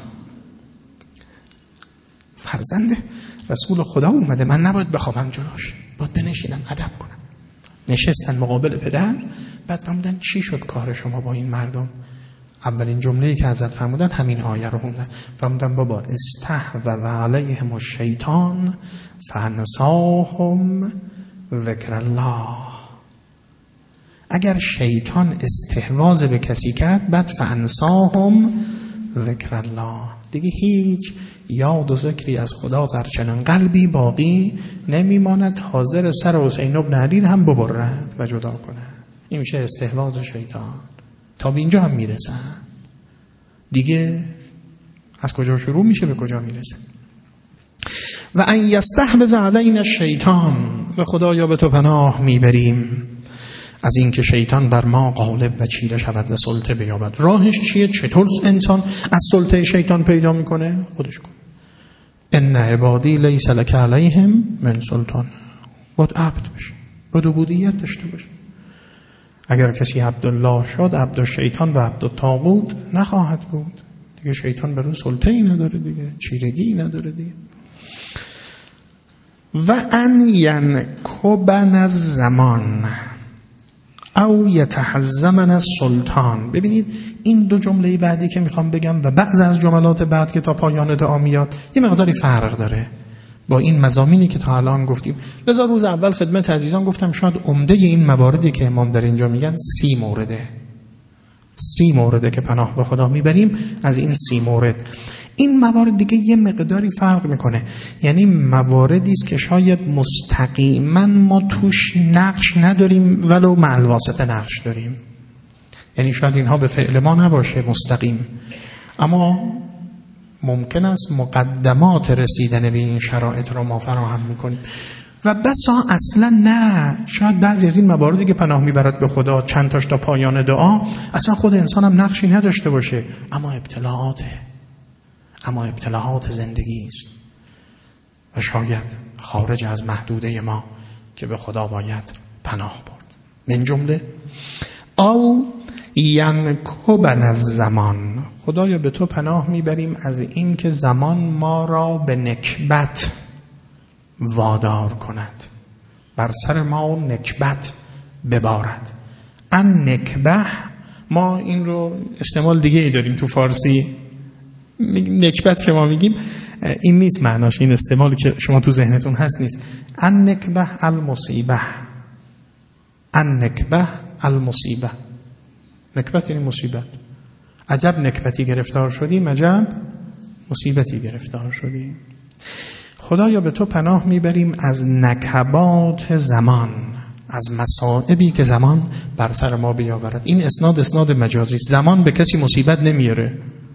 فرزند رسول خدا اومده، من نباید بخوابم جلوش، باید بنشینم ادب کنم. نشستن مقابل پدر، بعد فرمودن چی شد کار شما با این مردم؟ اولین جمله‌ای که حضرت فرمودن همین آیه رو خوندن. فرمودن بابا استحوذ علیهم الشیطان فانساهم ذکر الله. اگر شیطان استحواذ به کسی کرد، بعد فانساهم ذکر الله، دیگه هیچ یاد و ذکری از خدا در چنان قلبی باقی نمیماند، حاضر سر حسین بن علی هم ببرد و جدا کنه. این میشه استحواذ شیطان. تا به اینجا هم میرسن، دیگه از کجا شروع میشه به کجا میرسه؟ و ان یستحوذ علینا الشیطان، به خدایا به تو پناه میبریم از این که شیطان بر ما غالب و چیره شود و سلطه بیابد. راهش چیه؟ چطور انسان از سلطه شیطان پیدا میکنه؟ خودش کن. ان عبادی لیس لک علیهم من سلطان. باید عبد بشه، باید عبودیت داشته باشه. اگر کسی عبدالله شد، عبد الشیطان و عبد الطاغوت نخواهد بود. دیگه شیطان بر اون سلطه ای نداره، دیگه چیرگی نداره دیگه. و ان ینکبن الزمان او یتحزمن السلطان. ببینید این دو جمله بعدی که میخوام بگم و بعض از جملات بعد که تا پایان دعا میاد یه مقداری فرق داره با این مضامینی که تا الان گفتیم. لذا روز اول خدمت عزیزان گفتم شاید عمده این مواردی که امام در اینجا میگن سی مورده، سی مورده که پناه به خدا میبریم. از این سی مورد این موارد دیگه یه مقداری فرق میکنه، یعنی مواردی است که شاید مستقیما ما توش نقش نداریم ولو مع الواسطه نقش داریم. یعنی شاید اینها به فعل ما نباشه مستقیم، اما ممکن است مقدمات رسیدن به این شرایط رو ما فراهم میکنیم. و بسا اصلا نه، شاید بعضی از این مواردی که پناه میبرد به خدا چند تاش تا پایان دعا اصلا خود انسان هم نقشی نداشته باشه، اما ابتلاعاته، اما ابتلاعات زندگی است و شاید خارج از محدوده ما که به خدا باید پناه برد. من جمله او ینکبن الزمان، خدایا به تو پناه میبریم از این که زمان ما را به نکبت وادار کند، بر سر ما نکبت ببارد. ان نکبه، ما این رو استعمال دیگه ای داریم تو فارسی، نکبت که ما میگیم این نیست معناش، این استعمالی که شما تو ذهنتون هست نیست. ان نکبه المصیبه، ان نکبه المصیبه، نکبت یعنی مصیبت. عجب نکبتی گرفتار شدیم، عجب مصیبتی گرفتار شدیم. خدایا به تو پناه میبریم از نکبات زمان، از مصائبی که زمان بر سر ما بیاورد. این اسناد اسناد مجازی است. زمان به کسی مصیبت نمیاره.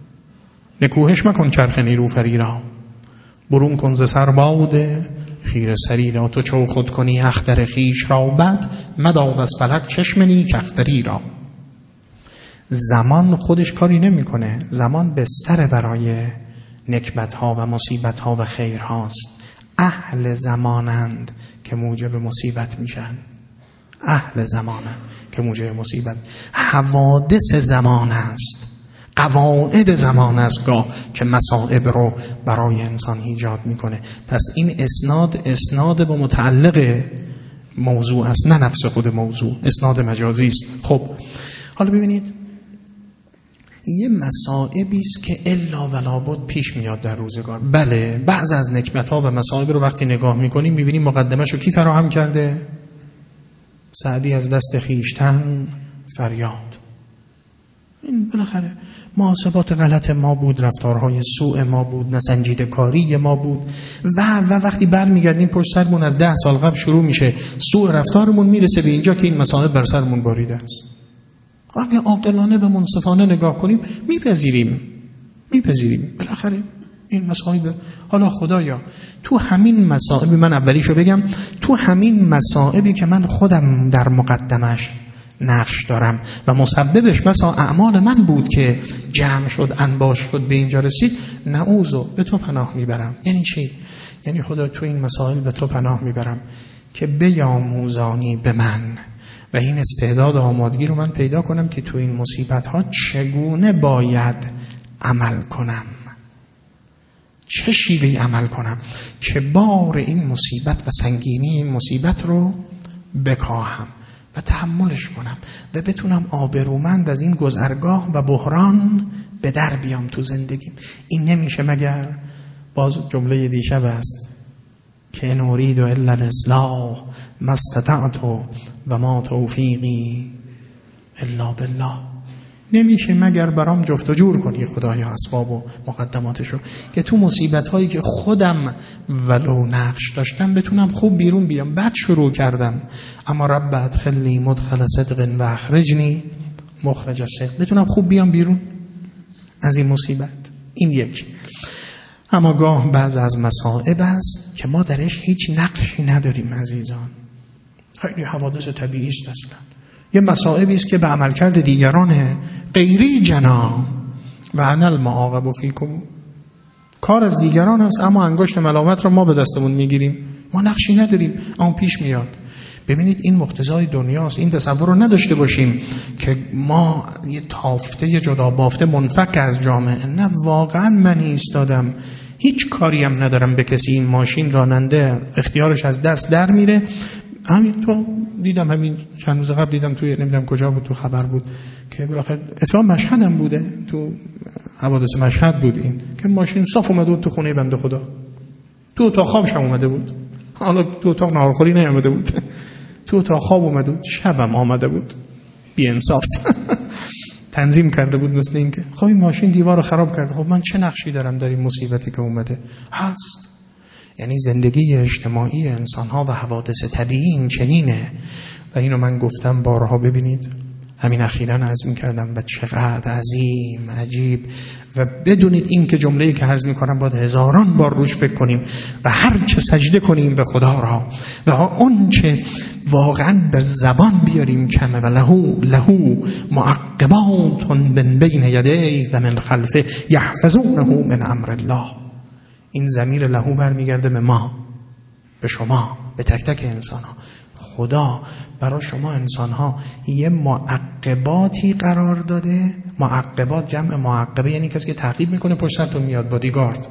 نکوهش مکن چرخ نیلوفری را، برون کن ز سر باده خیره سری را. تو چو خود کنی اختر خیش را، بعد مدار از فلک چشم نیک اختری را. زمان خودش کاری نمیکنه، زمان بستر برای نکبت ها و مصیبت ها و خیر هاست. اهل زمانند که موجب مصیبت میشن، اهل زمانند که موجب مصیبت. حوادث زمان است، قواعد زمان است گاه که مصائب رو برای انسان ایجاد میکنه. پس این اسناد اسناد به متعلق موضوع است، نه نفس خود موضوع، اسناد مجازی است. خب حالا ببینید یه مصائبی است که الا ولا بد پیش میاد در روزگار. بله بعض از نکبت‌ها و مصائب رو وقتی نگاه میکنیم میبینیم مقدمه‌شو کی فراهم کرده؟ سعدی از دست خیشتن فریاد. این بالاخره محاسبات غلط ما بود، رفتارهای سوء ما بود، نسنجیده کاری ما بود و و وقتی برمیگردیم پشت سرمون از ده سال قبل شروع میشه سوء رفتارمون، میرسه به اینجا که این مصائب بر سرمون باریده است. اگه عاقلانه و منصفانه نگاه کنیم میپذیریم میپذیریم بالاخره این مصائب. حالا خدایا تو همین مصائب، من اولیشو بگم، تو همین مصائبی که من خودم در مقدمش نقش دارم و مسببش مثلا اعمال من بود که جمع شد انباش شد به اینجا رسید، نعوذ به تو پناه میبرم. یعنی چی؟ یعنی خدا تو این مسائل به تو پناه میبرم که بیاموزانی به من و این استعداد و آمادگی رو من پیدا کنم که تو این مصیبت ها چگونه باید عمل کنم، چه شیوهی عمل کنم که بار این مصیبت و سنگینی این مصیبت رو بکاهم و تحملش کنم و بتونم آبرومند از این گذرگاه و بحران به در بیام تو زندگیم. این نمیشه مگر باز جمله دیشب است که ان ارید الا الاصلاح ما استطعت و ما توفیقی الا بالله. نمیشه مگر برام جفت و جور کنی خدایا اسباب و مقدماتشو که تو مصیبت هایی که خودم ولو نقش داشتم بتونم خوب بیرون بیام. بعد شروع کردم اما رب ادخلنی مدخل صدق و اخرجنی مخرج صدق، بتونم خوب بیام بیرون از این مصیبت. این یک. اما گاه بعض از مصائب است که ما درش هیچ نقشی نداریم عزیزان، خیلی حوادث طبیعی است اصلا. یه مصائبی است که به عملکرد دیگران غیری جنا و انا المعاقب فیکم، کار از دیگران است اما انگشت ملامت رو ما به دستمون میگیریم، ما نقشی نداریم اما پیش میاد. ببینید این مقتضای دنیاست. این تصور رو نداشته باشیم که ما یه تافته یه جدا بافته منفک از جامعه. نه، واقعا من ایستادم هیچ کاری هم ندارم به کسی. این ماشین راننده اختیارش از دست در میره. همین تو دیدم، همین چند روز قبل دیدم توی نمیدونم کجا بود، تو خبر بود که بالاخره اتفاقا مشهد هم بوده، تو حوادث مشهد بود این که ماشین صاف اومده بود تو خونه بنده خدا، تو اتاق خوابش هم اومده بود. حالا تو اتاق ناهارخوری نیامده بود، تو اتاق خواب اومده بود، شبم آمده بود. بی انصاف تنظیم کرده بود مثل این که خب این ماشین دیوار رو خراب کرده، خب من چه نقشی دارم در این مصیبتی که اومده؟ هست. یعنی زندگی اجتماعی انسان‌ها و حوادث طبیعی این چنینه و اینو من گفتم بارها. ببینید همین اخیراً عرض می‌کردم و چقدر عظیم عجیب و بدونید این که جمله‌ای که عرض می‌کنم باید هزاران بار روش فکر کنیم و هر چه سجده کنیم به خدا را و اون چه واقعاً به زبان بیاریم کمه و لهو لهو معقبات من بین یدیه و من خلفه یحفظونه من امر الله. این ضمیر لهو برمیگرده به ما، به شما، به تک تک انسان ها. خدا برای شما انسان ها یه معقباتی قرار داده. معقبات جمع معقبه یعنی کسی که تعقیب میکنه پشت سرتون میاد، بادیگارد،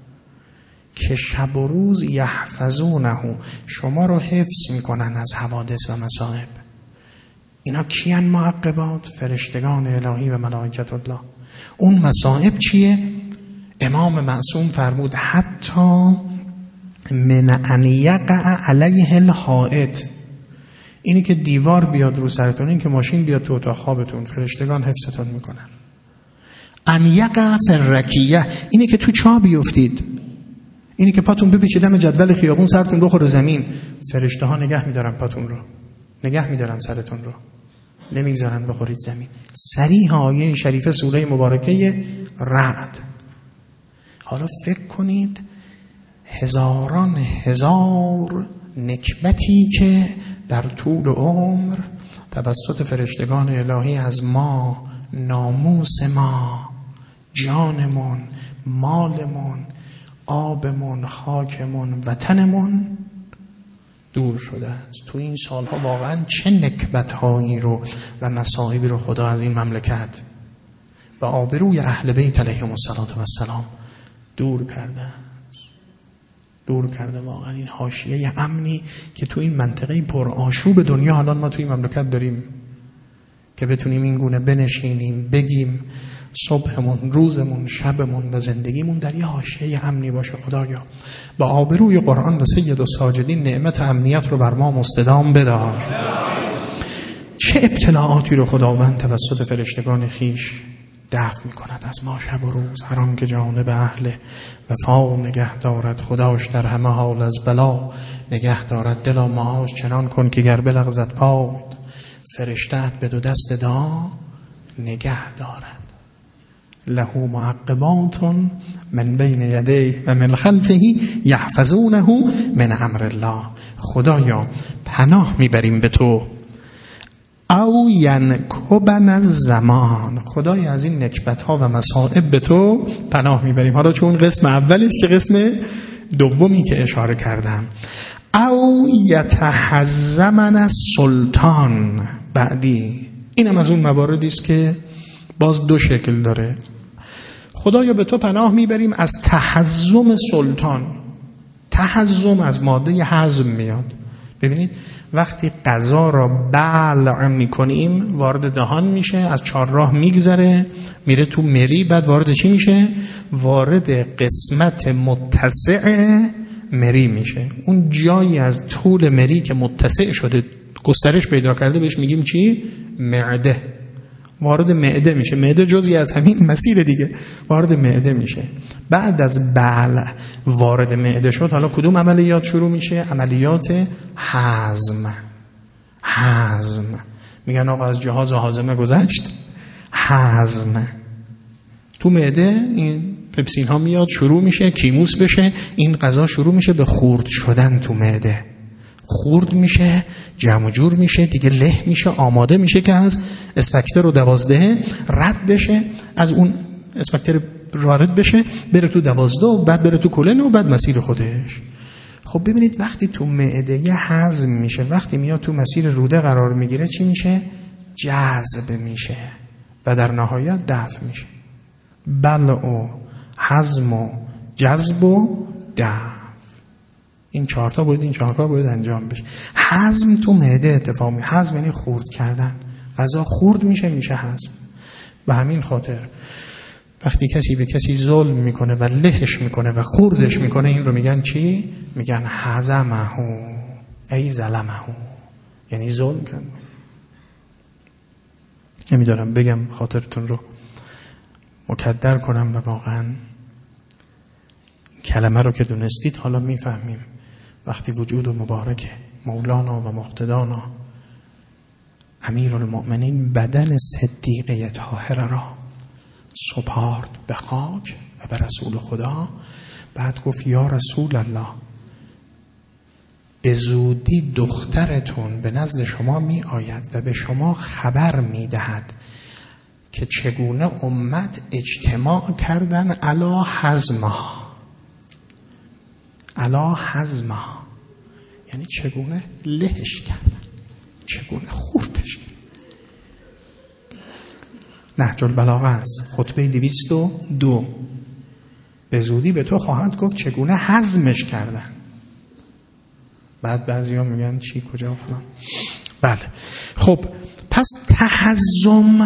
که شب و روز یحفظونه، شما رو حفظ میکنن از حوادث و مصائب. اینا کیان معقبات؟ فرشتگان الهی و ملائکت الله. اون مصائب چیه؟ امام معصوم فرمود حتی من ان یقع علیه الحائط، اینی که دیوار بیاد رو سرتون، این که ماشین بیاد تو اتاق خوابتون، فرشتگان حفظتون میکنن. ان یقع فی الرکیه، اینی که تو چاه بیفتید، اینی که پاتون بپیچه دم جدول خیابون سرتون بخوره زمین، فرشته ها نگه میدارن پاتون رو، نگه میدارن سرتون رو، نمیگذارن بخورید زمین. صریح آیه شریفه سوره مبارکه رعد. حالا فکر کنید هزاران هزار نکبتی که در طول عمر توسط فرشتگان الهی از ما، ناموس ما، جانمون، مالمون، آبمون، خاکمون، وطنمون دور شده است. تو این سالها واقعا چه نکبت‌هایی رو و مصائبی رو خدا از این مملکت و آبروی اهل بیت علیهم السلام دور کرده، دور کرده. واقعا این حاشیه امنی که تو این منطقه پر آشوب دنیا الان ما تو این مملکت داریم که بتونیم این گونه بنشینیم بگیم صبحمون، روزمون، شبمون و زندگیمون در یه حاشیه امنی باشه. خدایا با آبروی قرآن و سید الساجدین نعمت امنیت رو بر ما مستدام بدار. چه ابتلاعاتی رو خداوند توسط فرشتگان خیش دفع می کند از ما شب و روز. هر آن که جانب اهل وفا نگه دارد، خداش در همه حال از بلا نگه دارد. دلا معاش چنان کن که گر بلغزد پاد، فرشته‌ات به دو دست دعا نگه دارد. له معقبات من بین یدیه و من خلفه یحفظونه من امر الله. خدایا پناه میبریم به تو. او ینکبن الزمان، خدای از این نکبت ها و مصائب به تو پناه میبریم. حالا چون قسم اولش که قسم دومی که اشاره کردم، او یتحزمن السلطان. بعدی اینم از اون مواردی است که باز دو شکل داره. خدایا به تو پناه میبریم از تحزم سلطان. تحزم از ماده حزم میاد. ببینید وقتی غذا را بلع میکنیم وارد دهان میشه، از چهارراه میگذره میره تو مری، بعد وارد چی میشه؟ وارد قسمت متسع مری میشه. اون جایی از طول مری که متسع شده گسترش پیدا کرده بهش میگیم چی؟ معده. وارد معده میشه. معده جزئی از همین مسیر دیگه، وارد معده میشه. بعد از بلع وارد معده شد، حالا کدوم عملیات شروع میشه؟ عملیات هضم. هضم میگن آقا از جهاز هاضمه گذشت، هضم تو معده این پپسین ها میاد شروع میشه کیموس بشه، این غذا شروع میشه به خورد شدن تو معده، خورد میشه، جمع جور میشه دیگه، له میشه، آماده میشه که از اسفکتر و دوازده رد بشه، از اون اسفکتر وارد بشه بره تو دوازده و بعد بره تو کلن و بعد مسیر خودش. خب ببینید وقتی تو معده یه هضم میشه، وقتی میاد تو مسیر روده قرار میگیره چی میشه؟ جذب میشه و در نهایت دفع میشه. بلع و هضم و جذب و دفع، این چهار تا باید این چهار تا باید انجام بشه. هضم تو معده اتفاق میفته. هضم یعنی خورد کردن، غذا خورد میشه میشه هضم. به همین خاطر وقتی کسی به کسی ظلم میکنه و لهش میکنه و خوردش میکنه این رو میگن چی؟ میگن هضمه ای ظلمه، یعنی ظلم کرد. نمیدارم بگم خاطرتون رو مکدر کنم و واقعا کلمه رو که دونستید حالا میفهمیم. وقتی وجود و مبارک مولانا و مقتدانا امیرالمؤمنین بدن صدیقه طاهره را سپارد به خاک و به رسول خدا، بعد گفت یا رسول الله به زودی دخترتون به نزد شما می آید و به شما خبر می دهد که چگونه امت اجتماع کردن علی هضمها. علی هضمها یعنی چگونه لهش کردن، چگونه خوردش کردن. نهج البلاغه است، خطبه دویست و دو. به زودی به تو خواهد گفت چگونه هضمش کردن. بعد بعضی ها میگن چی کجا فلان. بله خب پس تحزم،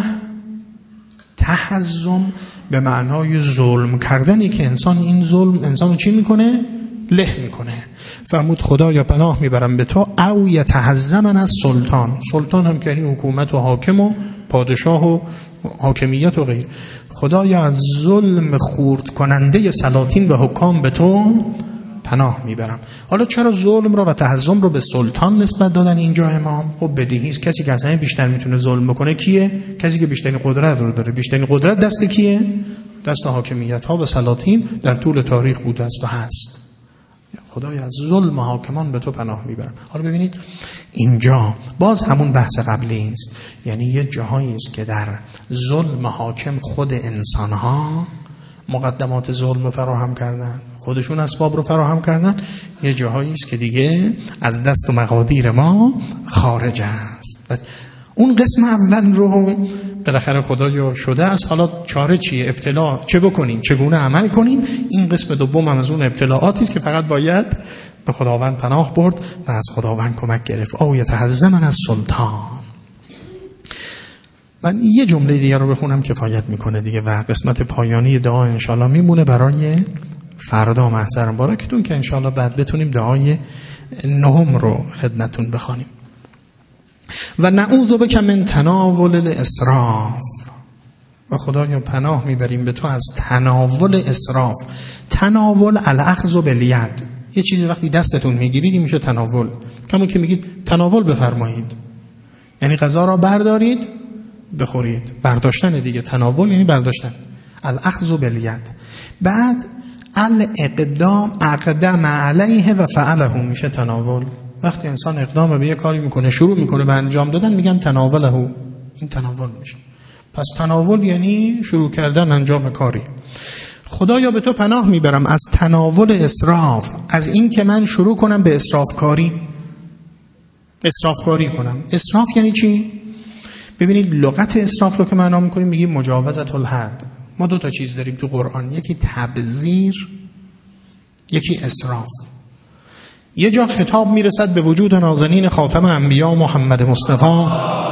تحزم به معنای ظلم کردنی که انسان این ظلم انسانو چی میکنه؟ له میکنه. فرمود خدایا پناه میبرم به تو او یتحزمن از سلطان. سلطان هم که یعنی حکومت و حاکم و پادشاه و حاکمیت و غیر. خدایا از ظلم خورد کننده سلاطین و حکام به تو پناه میبرم. حالا چرا ظلم را و تحزم رو به سلطان نسبت دادن اینجا امام؟ خب بدیهی است، کسی که از همه بیشتر میتونه ظلم بکنه کیه؟ کسی که بیشترین قدرت رو داره. بیشترین قدرت دست کیه؟ دست حاکمیت ها و سلاطین در طول تاریخ بوده است و هست. خدای از ظلم حاکمان به تو پناه میبرم. حالا ببینید اینجا باز همون بحث قبلی است، یعنی یه جاهایی است که در ظلم حاکم خود انسان ها مقدمات ظلم رو فراهم کردن، خودشون اسباب رو فراهم کردن. یه جاهایی است که دیگه از دست و مقادیر ما خارج است و اون قسم اول رو بالاخره خدایا شده است. حالا چاره چیه؟ ابتلا چه بکنیم، چگونه عمل کنیم. این قسم دوم هم از اون ابتلاعاتی است که فقط باید به خداوند پناه برد و از خداوند کمک گرفت. او یتحزمن از سلطان. من یه جمله دیگه رو بخونم کفایت میکنه دیگه و قسمت پایانی دعا انشالله میمونه برای فردا محضرم بارکتون که انشالله بعد بتونیم دعای نهم رو خدمتون بخوانیم. و نعوذ بک من تناول الاسراف. و خدایا پناه میبریم به تو از تناول اسراف. تناول الاخذ بالید، یه چیزی وقتی دستتون میگیرید این میشه تناول. کمون که میگید تناول بفرمایید یعنی غذا را بردارید بخورید. برداشتن دیگه، تناول یعنی برداشتن. الاخذ بالید. بعد الاقدام اقدم علیه و فعله میشه تناول. وقتی انسان اقدام به یه کاری میکنه شروع میکنه به انجام دادن میگن تناوله، این تناول میشه. پس تناول یعنی شروع کردن انجام کاری. خدایا به تو پناه میبرم از تناول اسراف، از این که من شروع کنم به اسرافکاری اسرافکاری کنم. اسراف یعنی چی؟ ببینید لغت اسراف رو که معنا میکنیم میگیم مجاوزت الحد. ما دو تا چیز داریم تو قرآن، یکی تبذیر، یکی اسراف. یه جا خطاب میرسد به وجود نازنین خاتم انبیا محمد مصطفی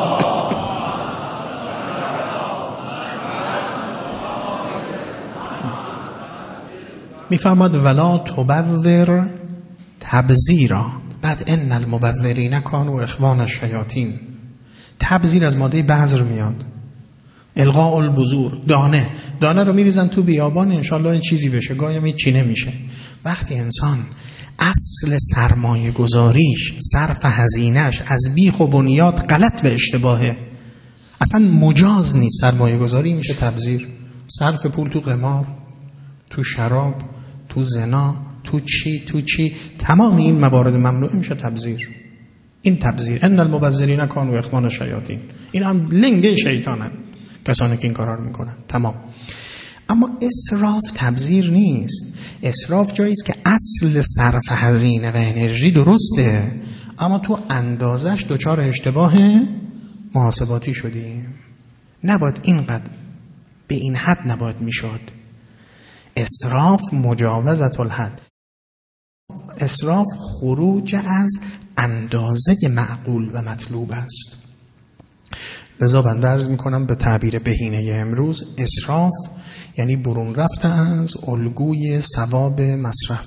میفرماد ولا تبذر تبذیرا، بعد ان المبذرین کانوا اخوان الشیاطین. تبذیر از ماده بذر میاد، القاء البذور، دانه دانه رو میریزن تو بیابان انشالله چیزی بشه، گاهی هم چی نمیشه. وقتی انسان اصل سرمایه گذاریش، صرف هزینهش از بیخ و بنیاد غلط و اشتباهه، اصلا مجاز نیست سرمایه گذاری، میشه تبذیر. صرف پول تو قمار، تو شراب، تو زنا، تو چی تو چی، تمام این موارد ممنوعه میشه تبذیر. این تبذیر، ان المبذرین کانوا اخوان الشیاطین، این هم لنگه شیطانن کسانی که این کارا رو میکنن. تمام. اما اسراف تبذیر نیست. اسراف جایی است که اصل صرف هزینه و انرژی درسته اما تو اندازش دچار اشتباه محاسباتی شدیم. نباید اینقدر، به این حد نباید میشد. اسراف مجاوزت الحد، اسراف خروج از اندازه معقول و مطلوب است. لذا بنده عرض میکنم به تعبیر بهینه امروز، اسراف یعنی برون رفته از الگوی ثواب مصرف،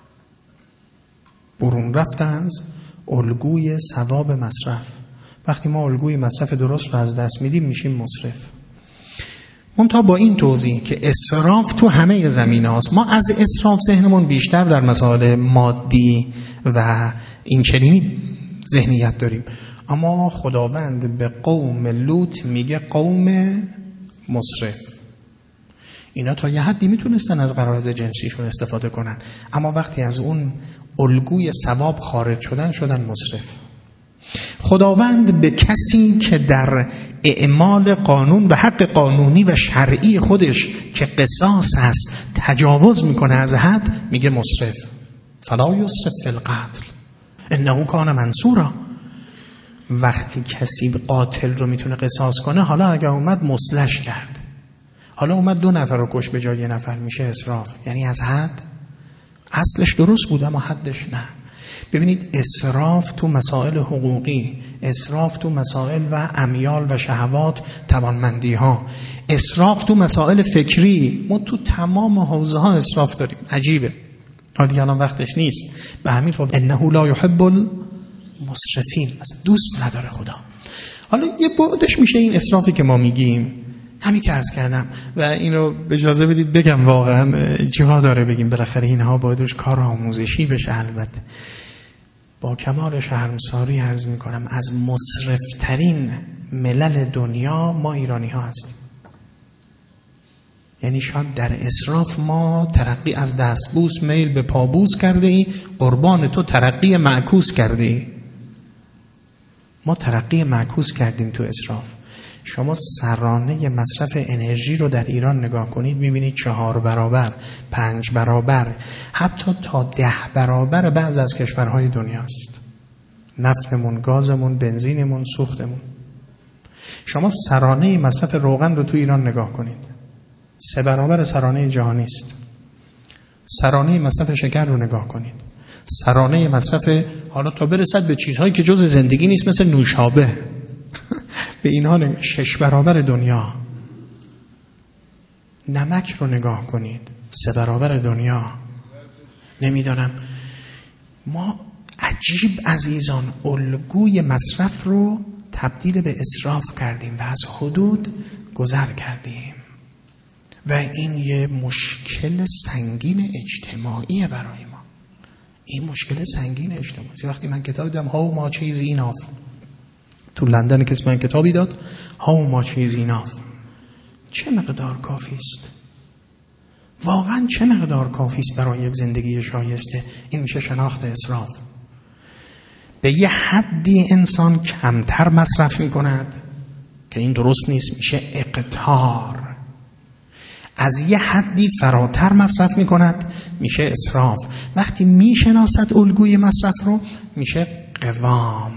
برون رفته از الگوی ثواب مصرف. وقتی ما الگوی مصرف درست رو از دست میدیم میشیم مصرف. منتها با این توضیح که اسراف تو همه زمینه هاست. ما از اسراف ذهنمون بیشتر در مسائل مادی و این چنین ذهنیت داریم، اما خداوند به قوم لوط میگه قوم مصرف. اینا تا یه حدی میتونستن از غرایز جنسیشون استفاده کنن، اما وقتی از اون الگوی ثواب خارج شدن شدن مصرف. خداوند به کسی که در اعمال قانون و حق قانونی و شرعی خودش که قصاص هست تجاوز میکنه از حد میگه مصرف. فلا یسرف فی القتل انه کان منصورا. وقتی کسی قاتل رو میتونه قصاص کنه، حالا اگه اومد مسلش کرد، حالا اومد دو نفر رو کش به جای یه نفر، میشه اسراف. یعنی از حد، اصلش درست بود اما حدش نه. ببینید اسراف تو مسائل حقوقی، اسراف تو مسائل و امیال و شهوات توانمندی ها، اسراف تو مسائل فکری، ما تو تمام حوزه ها اسراف داریم. عجیبه، حالا دیگه الان وقتش نیست. به همین خب انه لا یحب المسرفین، اصلا دوست نداره خدا. حالا یه بعدش میشه این اسرافی که ما میگیم، همین که عرض کردم و این رو اجازه بدید بگم واقعا جا داره بگیم، بالاخره اینها بایدش کار آموزشی بشه. البته با کمال شرمساری عرض میکنم از مصرفترین ملل دنیا ما ایرانی ها هستیم. یعنی شاید در اسراف ما ترقی از دستبوس میل به پابوس کرده ای، قربان تو ترقی معکوس کرده ای. ما ترقی معکوس کردیم تو اسراف. شما سرانه مصرف انرژی رو در ایران نگاه کنید میبینید چهار برابر، پنج برابر، حتی تا ده برابر بعض از کشورهای دنیاست. نفتمون، گازمون، بنزینمون، سوختمون. شما سرانه مصرف روغن رو تو ایران نگاه کنید، سه برابر سرانه جهانی است. سرانه مصرف شکر رو نگاه کنید، سرانه مصرف، حالا تا برسد به چیزهایی که جز زندگی نیست مثل نوشابه به اینها شش برابر دنیا. نمک رو نگاه کنید، سه برابر دنیا. نمیدانم، ما عجیب عزیزان الگوی مصرف رو تبدیل به اسراف کردیم و از حدود گذر کردیم و این یه مشکل سنگین اجتماعی برای ما. این مشکل سنگین اجتماعی. وقتی من کتاب دیدم هاو ما چیز ایناف، تو لندن کسی من کتابی داد هاو ما چیز ایناف، چه مقدار کافی است؟ واقعا چه مقدار کافی است برای یک زندگی شایسته؟ این میشه شناخت اسراف. به یه حدی انسان کمتر مصرف میکند که این درست نیست، میشه اقتار. از یه حدی فراتر مصرف میکند میشه اسراف. وقتی میشناسد الگوی مصرف رو میشه قوام.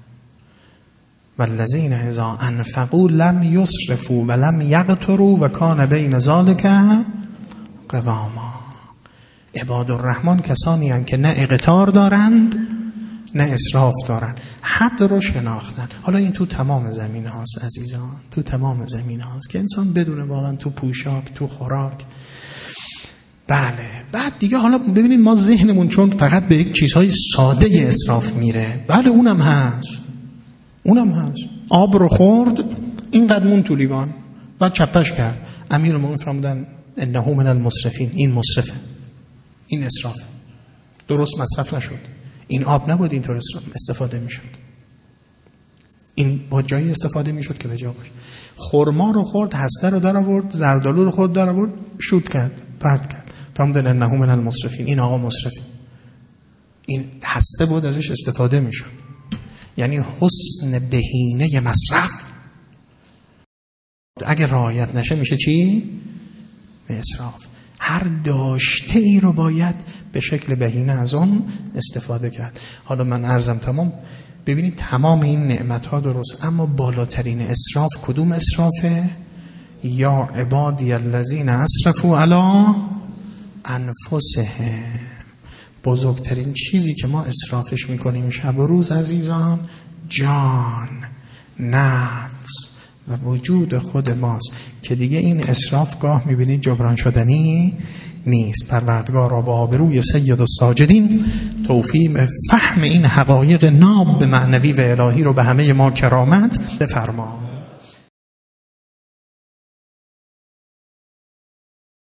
والذین اذا انفقوا لم یسرفوا ولم یقتروا و کان بین ذلک قواما. عباد الرحمن کسانی هستند که نه اقتار دارند نه اسراف دارند، حد رو شناختن. حالا این تو تمام زمین هاست عزیزان، تو تمام زمین هاست که انسان بدونه واقعا تو پوشاک، تو خوراک. بله. بعد دیگه حالا ببینید ما ذهنمون چون فقط به یک چیزهای ساده اسراف میره. بله اونم هست، اونم هست. آب رو خورد اینقدر مون تو لیوان بعد چپش کرد، امیرالمومنین فرمودن انه من المسرفین، این مسرفه، این اسراف، درست مصرف نشد. این آب نبود اینطور استفاده میشد، این با جایی استفاده میشد که به جا باشه. خرما رو خورد، هسته رو در آورد، زردآلو رو خورد در آورد، شوت کرد، پرت کرد، فرمودن انه من المسرفین، این آقا مسرفه. این هسته بود ازش استفاده میشد. یعنی حسن بهینه مصرف اگر رعایت نشه میشه چی؟ اسراف. هر داشته ای رو باید به شکل بهینه از اون استفاده کرد. حالا من عرضم تمام. ببینید تمام این نعمت ها درست، اما بالاترین اسراف کدوم اسرافه؟ یا عبادی الذین اسرفوا علی انفسهم. بزرگترین چیزی که ما اسرافش میکنیم شب و روز عزیزان، جان، نفس و وجود خود ماست که دیگه این اسراف گاه میبینید جبران شدنی نیست. پروردگار را با آبروی سید الساجدین توفیق فهم این حقایق ناب معنوی و الهی رو به همه ما کرامت بفرما.